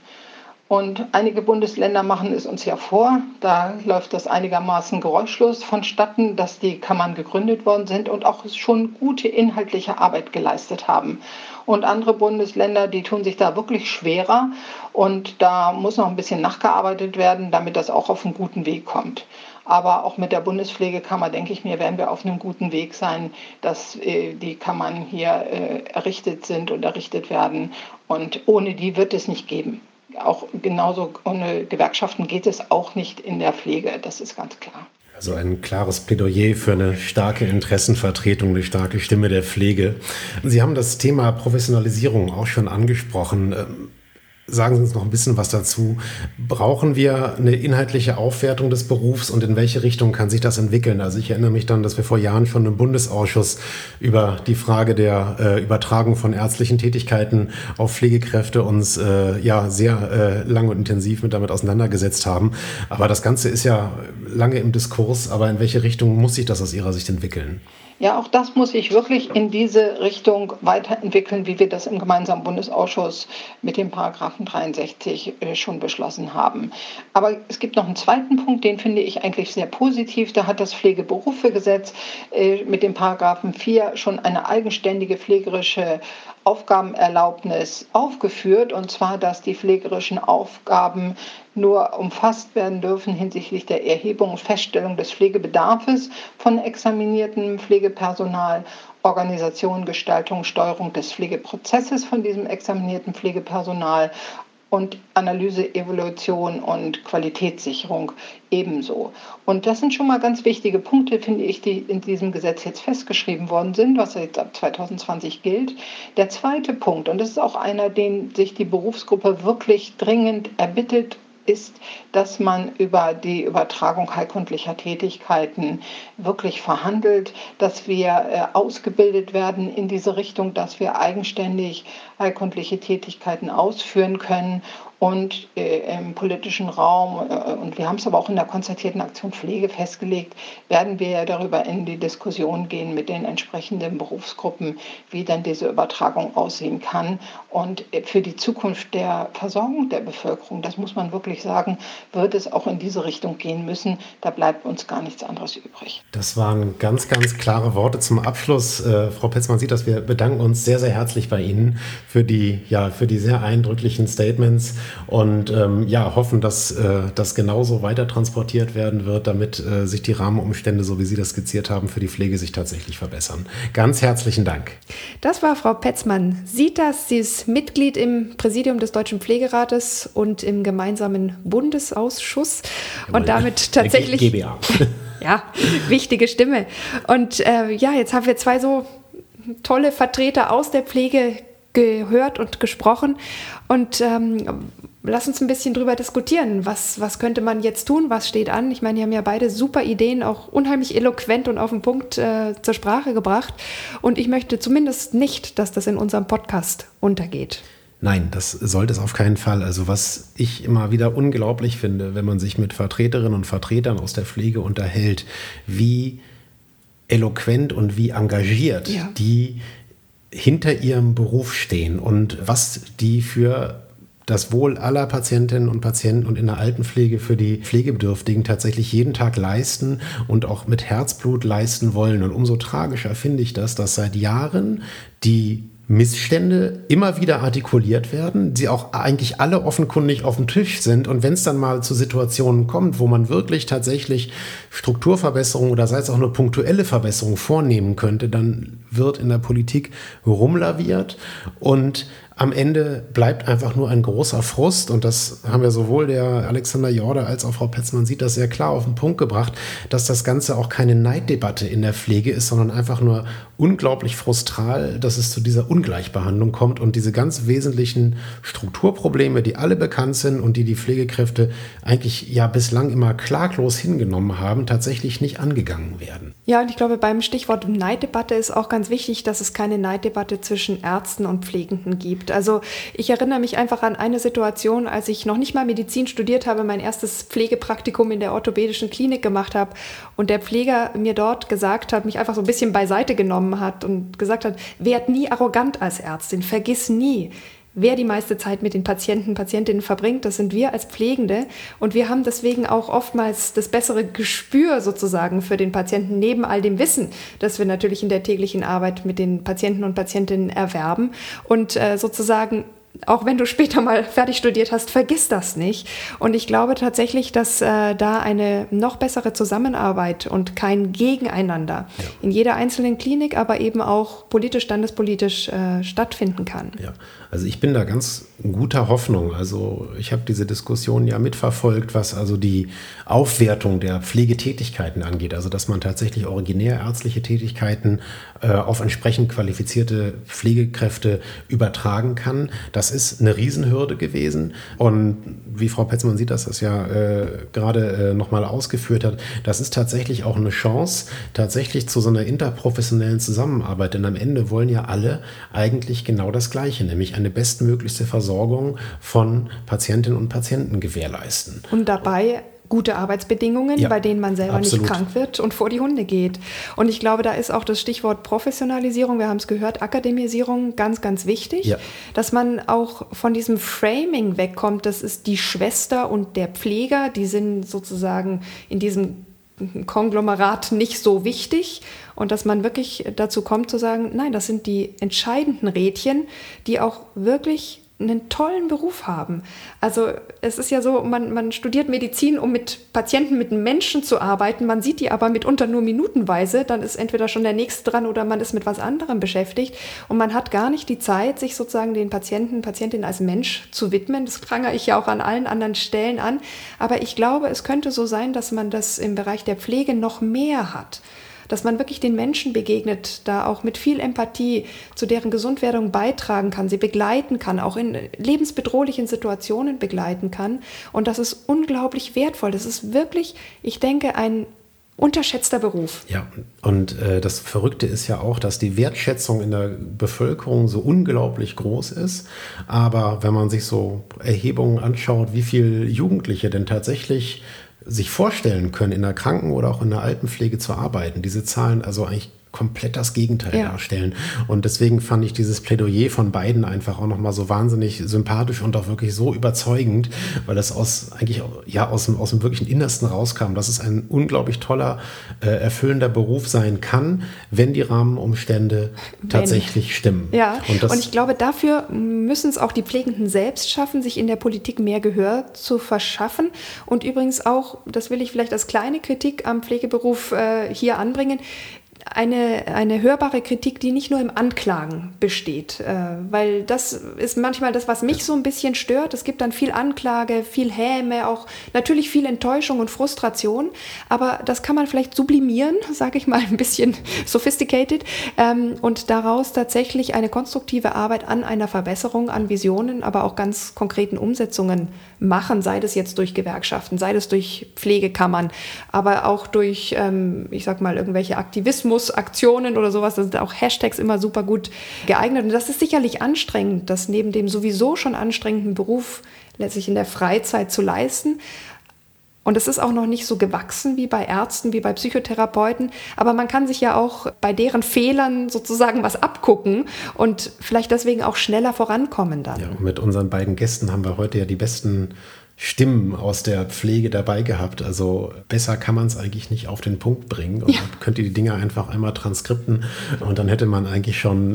Und einige Bundesländer machen es uns ja vor. Da läuft das einigermaßen geräuschlos vonstatten, dass die Kammern gegründet worden sind und auch schon gute inhaltliche Arbeit geleistet haben. Und andere Bundesländer, die tun sich da wirklich schwerer. Und da muss noch ein bisschen nachgearbeitet werden, damit das auch auf einen guten Weg kommt. Aber auch mit der Bundespflegekammer, denke ich mir, werden wir auf einem guten Weg sein, dass die Kammern hier errichtet sind und errichtet werden. Und ohne die wird es nicht geben. Auch genauso ohne Gewerkschaften geht es auch nicht in der Pflege, das ist ganz klar. Also ein klares Plädoyer für eine starke Interessenvertretung, eine starke Stimme der Pflege. Sie haben das Thema Professionalisierung auch schon angesprochen. Sagen Sie uns noch ein bisschen was dazu. Brauchen wir eine inhaltliche Aufwertung des Berufs und in welche Richtung kann sich das entwickeln? Also ich erinnere mich dann, dass wir vor Jahren schon im Bundesausschuss über die Frage der Übertragung von ärztlichen Tätigkeiten auf Pflegekräfte uns sehr lang und intensiv damit auseinandergesetzt haben. Aber das Ganze ist ja lange im Diskurs. Aber in welche Richtung muss sich das aus Ihrer Sicht entwickeln? Ja, auch das muss sich wirklich in diese Richtung weiterentwickeln, wie wir das im gemeinsamen Bundesausschuss mit dem Paragraphen 63 schon beschlossen haben. Aber es gibt noch einen zweiten Punkt, den finde ich eigentlich sehr positiv. Da hat das Pflegeberufegesetz mit dem Paragraphen 4 schon eine eigenständige pflegerische Aufgabenerlaubnis aufgeführt, und zwar, dass die pflegerischen Aufgaben nur umfasst werden dürfen hinsichtlich der Erhebung und Feststellung des Pflegebedarfs von examiniertem Pflegepersonal, Organisation, Gestaltung, Steuerung des Pflegeprozesses von diesem examinierten Pflegepersonal und Analyse, Evaluation und Qualitätssicherung ebenso. Und das sind schon mal ganz wichtige Punkte, finde ich, die in diesem Gesetz jetzt festgeschrieben worden sind, was jetzt ab 2020 gilt. Der zweite Punkt, und das ist auch einer, den sich die Berufsgruppe wirklich dringend erbittet, ist, dass man über die Übertragung heilkundlicher Tätigkeiten wirklich verhandelt, dass wir ausgebildet werden in diese Richtung, dass wir eigenständig heilkundliche Tätigkeiten ausführen können. Und im politischen Raum, und wir haben es aber auch in der konzertierten Aktion Pflege festgelegt, werden wir darüber in die Diskussion gehen mit den entsprechenden Berufsgruppen, wie dann diese Übertragung aussehen kann. Und für die Zukunft der Versorgung der Bevölkerung, das muss man wirklich sagen, wird es auch in diese Richtung gehen müssen. Da bleibt uns gar nichts anderes übrig. Das waren ganz, ganz klare Worte zum Abschluss. Frau Petzmann sieht das. Wir bedanken uns sehr, sehr herzlich bei Ihnen für die sehr eindrücklichen Statements. Und hoffen, dass das genauso weiter transportiert werden wird, damit sich die Rahmenumstände, so wie Sie das skizziert haben, für die Pflege sich tatsächlich verbessern. Ganz herzlichen Dank. Das war Frau Petzmann. Sie ist Mitglied im Präsidium des Deutschen Pflegerates und im gemeinsamen Bundesausschuss und damit tatsächlich GBA. Ja, wichtige Stimme. Und jetzt haben wir zwei so tolle Vertreter aus der Pflege gehört und gesprochen und lass uns ein bisschen drüber diskutieren. Was könnte man jetzt tun? Was steht an? Ich meine, die haben ja beide super Ideen, auch unheimlich eloquent und auf den Punkt zur Sprache gebracht. Und ich möchte zumindest nicht, dass das in unserem Podcast untergeht. Nein, das sollte es auf keinen Fall. Also was ich immer wieder unglaublich finde, wenn man sich mit Vertreterinnen und Vertretern aus der Pflege unterhält, wie eloquent und wie engagiert die hinter ihrem Beruf stehen und was die für das Wohl aller Patientinnen und Patienten und in der Altenpflege für die Pflegebedürftigen tatsächlich jeden Tag leisten und auch mit Herzblut leisten wollen. Und umso tragischer finde ich das, dass seit Jahren die Missstände immer wieder artikuliert werden, sie auch eigentlich alle offenkundig auf dem Tisch sind. Und wenn es dann mal zu Situationen kommt, wo man wirklich tatsächlich Strukturverbesserungen oder sei es auch nur punktuelle Verbesserungen vornehmen könnte, dann wird in der Politik rumlaviert und am Ende bleibt einfach nur ein großer Frust, und das haben ja sowohl der Alexander Jorda als auch Frau Petzmann sieht das sehr klar auf den Punkt gebracht, dass das Ganze auch keine Neiddebatte in der Pflege ist, sondern einfach nur unglaublich frustral, dass es zu dieser Ungleichbehandlung kommt und diese ganz wesentlichen Strukturprobleme, die alle bekannt sind und die Pflegekräfte eigentlich ja bislang immer klaglos hingenommen haben, tatsächlich nicht angegangen werden. Ja, und ich glaube, beim Stichwort Neiddebatte ist auch ganz wichtig, dass es keine Neiddebatte zwischen Ärzten und Pflegenden gibt. Also ich erinnere mich einfach an eine Situation, als ich noch nicht mal Medizin studiert habe, mein erstes Pflegepraktikum in der orthopädischen Klinik gemacht habe und der Pfleger mir dort gesagt hat, mich einfach so ein bisschen beiseite genommen hat und gesagt hat, werd nie arrogant als Ärztin, vergiss nie, wer die meiste Zeit mit den Patientinnen verbringt, das sind wir als Pflegende, und wir haben deswegen auch oftmals das bessere Gespür sozusagen für den Patienten, neben all dem Wissen, das wir natürlich in der täglichen Arbeit mit den Patienten und Patientinnen erwerben, und sozusagen, auch wenn du später mal fertig studiert hast, vergiss das nicht. Und ich glaube tatsächlich, dass da eine noch bessere Zusammenarbeit und kein Gegeneinander in jeder einzelnen Klinik, aber eben auch politisch, standespolitisch stattfinden kann. Ja, also ich bin da ganz guter Hoffnung. Also ich habe diese Diskussion ja mitverfolgt, was also die Aufwertung der Pflegetätigkeiten angeht. Also dass man tatsächlich originär ärztliche Tätigkeiten auf entsprechend qualifizierte Pflegekräfte übertragen kann. Das ist eine Riesenhürde gewesen. Und wie Frau Petzmann sieht, dass das ja gerade nochmal ausgeführt hat, das ist tatsächlich auch eine Chance, tatsächlich zu so einer interprofessionellen Zusammenarbeit. Denn am Ende wollen ja alle eigentlich genau das Gleiche, nämlich eine bestmöglichste Versorgung von Patientinnen und Patienten gewährleisten. Und dabei gute Arbeitsbedingungen, bei denen man selber nicht krank wird und vor die Hunde geht. Und ich glaube, da ist auch das Stichwort Professionalisierung, wir haben es gehört, Akademisierung, ganz, ganz wichtig, dass man auch von diesem Framing wegkommt, das ist die Schwester und der Pfleger, die sind sozusagen in diesem Konglomerat nicht so wichtig und dass man wirklich dazu kommt zu sagen, nein, das sind die entscheidenden Rädchen, die auch wirklich einen tollen Beruf haben. Also es ist ja so, man studiert Medizin, um mit Patienten, mit Menschen zu arbeiten, man sieht die aber mitunter nur minutenweise, dann ist entweder schon der Nächste dran oder man ist mit was anderem beschäftigt und man hat gar nicht die Zeit, sich sozusagen den Patientinnen als Mensch zu widmen. Das prangere ich ja auch an allen anderen Stellen an, aber ich glaube, es könnte so sein, dass man das im Bereich der Pflege noch mehr hat. Dass man wirklich den Menschen begegnet, da auch mit viel Empathie zu deren Gesundwerdung beitragen kann, sie begleiten kann, auch in lebensbedrohlichen Situationen begleiten kann. Und das ist unglaublich wertvoll. Das ist wirklich, ich denke, ein unterschätzter Beruf. Ja, und das Verrückte ist ja auch, dass die Wertschätzung in der Bevölkerung so unglaublich groß ist. Aber wenn man sich so Erhebungen anschaut, wie viele Jugendliche denn tatsächlich sich vorstellen können, in der Kranken- oder auch in der Altenpflege zu arbeiten. Diese Zahlen also eigentlich komplett das Gegenteil darstellen. Und deswegen fand ich dieses Plädoyer von beiden einfach auch nochmal so wahnsinnig sympathisch und auch wirklich so überzeugend, weil das aus dem wirklichen Innersten rauskam, dass es ein unglaublich toller, erfüllender Beruf sein kann, wenn die Rahmenumstände tatsächlich stimmen. Ja, und ich glaube, dafür müssen es auch die Pflegenden selbst schaffen, sich in der Politik mehr Gehör zu verschaffen. Und übrigens auch, das will ich vielleicht als kleine Kritik am Pflegeberuf hier anbringen, eine hörbare Kritik, die nicht nur im Anklagen besteht, weil das ist manchmal das, was mich so ein bisschen stört. Es gibt dann viel Anklage, viel Häme, auch natürlich viel Enttäuschung und Frustration, aber das kann man vielleicht sublimieren, sage ich mal ein bisschen sophisticated, und daraus tatsächlich eine konstruktive Arbeit an einer Verbesserung, an Visionen, aber auch ganz konkreten Umsetzungen machen, sei das jetzt durch Gewerkschaften, sei das durch Pflegekammern, aber auch durch, ich sag mal, irgendwelche Aktivismusaktionen oder sowas, da sind auch Hashtags immer super gut geeignet. Und das ist sicherlich anstrengend, das neben dem sowieso schon anstrengenden Beruf letztlich in der Freizeit zu leisten. Und es ist auch noch nicht so gewachsen wie bei Ärzten, wie bei Psychotherapeuten. Aber man kann sich ja auch bei deren Fehlern sozusagen was abgucken und vielleicht deswegen auch schneller vorankommen dann. Ja, und mit unseren beiden Gästen haben wir heute ja die besten Stimmen aus der Pflege dabei gehabt. Also besser kann man es eigentlich nicht auf den Punkt bringen. Und man könnte die Dinge einfach einmal transkripten und dann hätte man eigentlich schon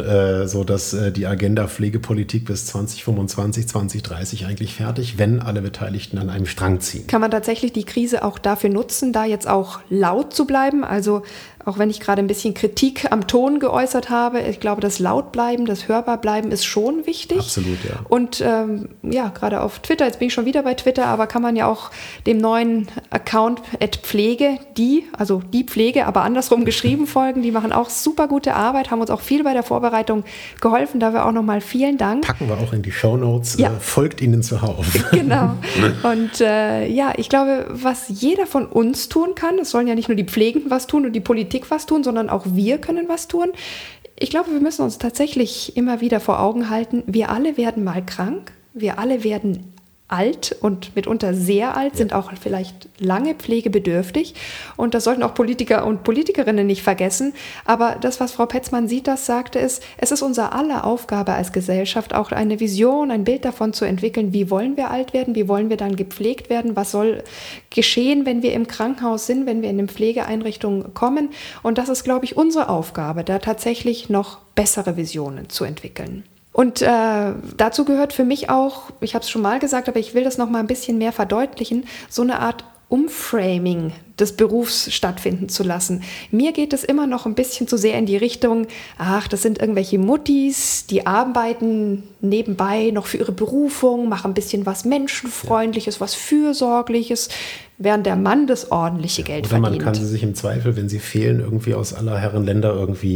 die Agenda Pflegepolitik bis 2025, 2030 eigentlich fertig, wenn alle Beteiligten an einem Strang ziehen. Kann man tatsächlich die Krise auch dafür nutzen, da jetzt auch laut zu bleiben? Also auch wenn ich gerade ein bisschen Kritik am Ton geäußert habe, ich glaube, das Lautbleiben, das Hörbar-Bleiben ist schon wichtig. Absolut, ja. Und gerade auf Twitter, jetzt bin ich schon wieder bei Twitter, aber kann man ja auch dem neuen Account @Pflege, die Pflege, aber andersrum geschrieben folgen. Die machen auch super gute Arbeit, haben uns auch viel bei der Vorbereitung geholfen. Dafür auch nochmal vielen Dank. Packen wir auch in die Shownotes. Ja. Folgt ihnen zuhauf. Genau. Und ich glaube, was jeder von uns tun kann, es sollen ja nicht nur die Pflegenden was tun und die Politik was tun, sondern auch wir können was tun. Ich glaube, wir müssen uns tatsächlich immer wieder vor Augen halten, wir alle werden mal krank, wir alle werden alt und mitunter sehr alt, sind auch vielleicht lange pflegebedürftig. Und das sollten auch Politiker und Politikerinnen nicht vergessen. Aber das, was Frau Petzmann sagte, ist, es ist unser aller Aufgabe als Gesellschaft, auch eine Vision, ein Bild davon zu entwickeln, wie wollen wir alt werden, wie wollen wir dann gepflegt werden, was soll geschehen, wenn wir im Krankenhaus sind, wenn wir in eine Pflegeeinrichtung kommen. Und das ist, glaube ich, unsere Aufgabe, da tatsächlich noch bessere Visionen zu entwickeln. Und dazu gehört für mich auch, ich habe es schon mal gesagt, aber ich will das noch mal ein bisschen mehr verdeutlichen, so eine Art Umframing des Berufs stattfinden zu lassen. Mir geht es immer noch ein bisschen zu sehr in die Richtung, das sind irgendwelche Muttis, die arbeiten nebenbei noch für ihre Berufung, machen ein bisschen was Menschenfreundliches, was Fürsorgliches, während der Mann das ordentliche Geld verdient. Oder man kann sie sich im Zweifel, wenn sie fehlen, irgendwie aus aller Herren Länder irgendwie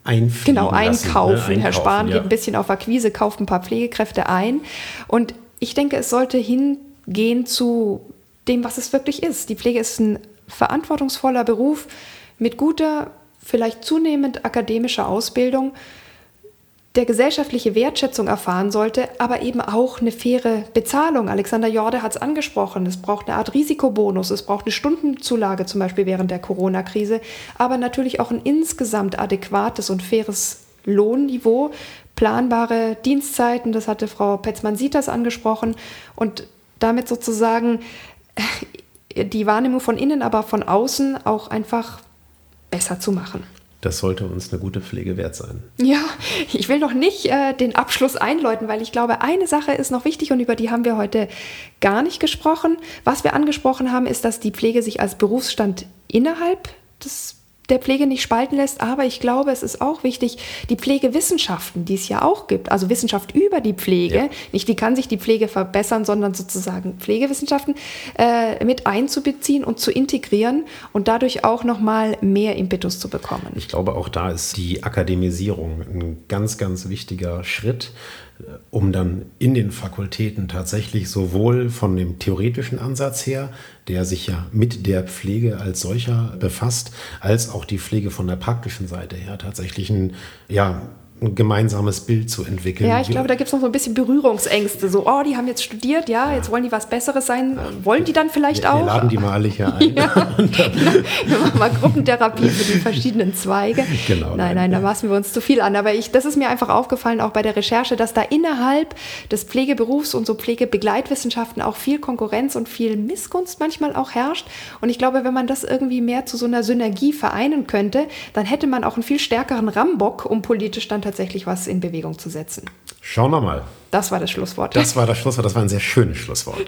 einfliegen Genau, einkaufen. Lassen, ne? Herr Spahn geht ein bisschen auf Akquise, kauft ein paar Pflegekräfte ein. Und ich denke, es sollte hingehen zu dem, was es wirklich ist. Die Pflege ist ein verantwortungsvoller Beruf mit guter, vielleicht zunehmend akademischer Ausbildung, der gesellschaftliche Wertschätzung erfahren sollte, aber eben auch eine faire Bezahlung. Alexander Jorde hat es angesprochen, es braucht eine Art Risikobonus, es braucht eine Stundenzulage zum Beispiel während der Corona-Krise, aber natürlich auch ein insgesamt adäquates und faires Lohnniveau, planbare Dienstzeiten, das hatte Frau Petzmann-Sieters angesprochen, und damit sozusagen die Wahrnehmung von innen, aber von außen auch einfach besser zu machen. Das sollte uns eine gute Pflege wert sein. Ja, ich will noch nicht den Abschluss einläuten, weil ich glaube, eine Sache ist noch wichtig und über die haben wir heute gar nicht gesprochen. Was wir angesprochen haben, ist, dass die Pflege sich als Berufsstand innerhalb der Pflege nicht spalten lässt, aber ich glaube, es ist auch wichtig, die Pflegewissenschaften, die es ja auch gibt, also Wissenschaft über die Pflege, nicht wie kann sich die Pflege verbessern, sondern sozusagen Pflegewissenschaften mit einzubeziehen und zu integrieren und dadurch auch nochmal mehr Impetus zu bekommen. Ich glaube, auch da ist die Akademisierung ein ganz, ganz wichtiger Schritt, um dann in den Fakultäten tatsächlich sowohl von dem theoretischen Ansatz her, der sich ja mit der Pflege als solcher befasst, als auch die Pflege von der praktischen Seite her tatsächlich ein gemeinsames Bild zu entwickeln. Ja, ich glaube, da gibt es noch so ein bisschen Berührungsängste. So, die haben jetzt studiert, jetzt wollen die was Besseres sein. Wollen die dann vielleicht auch? Wir laden die mal alle hier ein. Ja, wir machen mal Gruppentherapie für die verschiedenen Zweige. Genau, nein, da maßen wir uns zu viel an. Aber das ist mir einfach aufgefallen, auch bei der Recherche, dass da innerhalb des Pflegeberufs und so Pflegebegleitwissenschaften auch viel Konkurrenz und viel Missgunst manchmal auch herrscht. Und ich glaube, wenn man das irgendwie mehr zu so einer Synergie vereinen könnte, dann hätte man auch einen viel stärkeren Rambock, um politisch dann tatsächlich was in Bewegung zu setzen. Schauen wir mal. Das war das Schlusswort. Das war ein sehr schönes Schlusswort.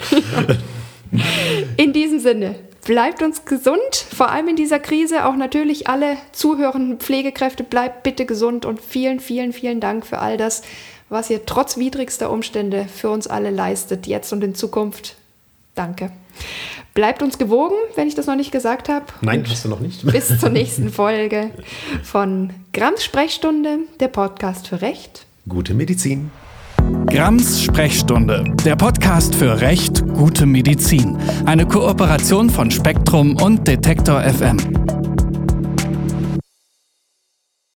In diesem Sinne, bleibt uns gesund, vor allem in dieser Krise, auch natürlich alle zuhörenden Pflegekräfte, bleibt bitte gesund und vielen, vielen, vielen Dank für all das, was ihr trotz widrigster Umstände für uns alle leistet, jetzt und in Zukunft. Danke. Bleibt uns gewogen, wenn ich das noch nicht gesagt habe. Nein, hast du noch nicht. Bis zur nächsten Folge von Grams Sprechstunde, der Podcast für Recht. Gute Medizin. Grams Sprechstunde, der Podcast für Recht, gute Medizin. Eine Kooperation von Spektrum und Detektor FM.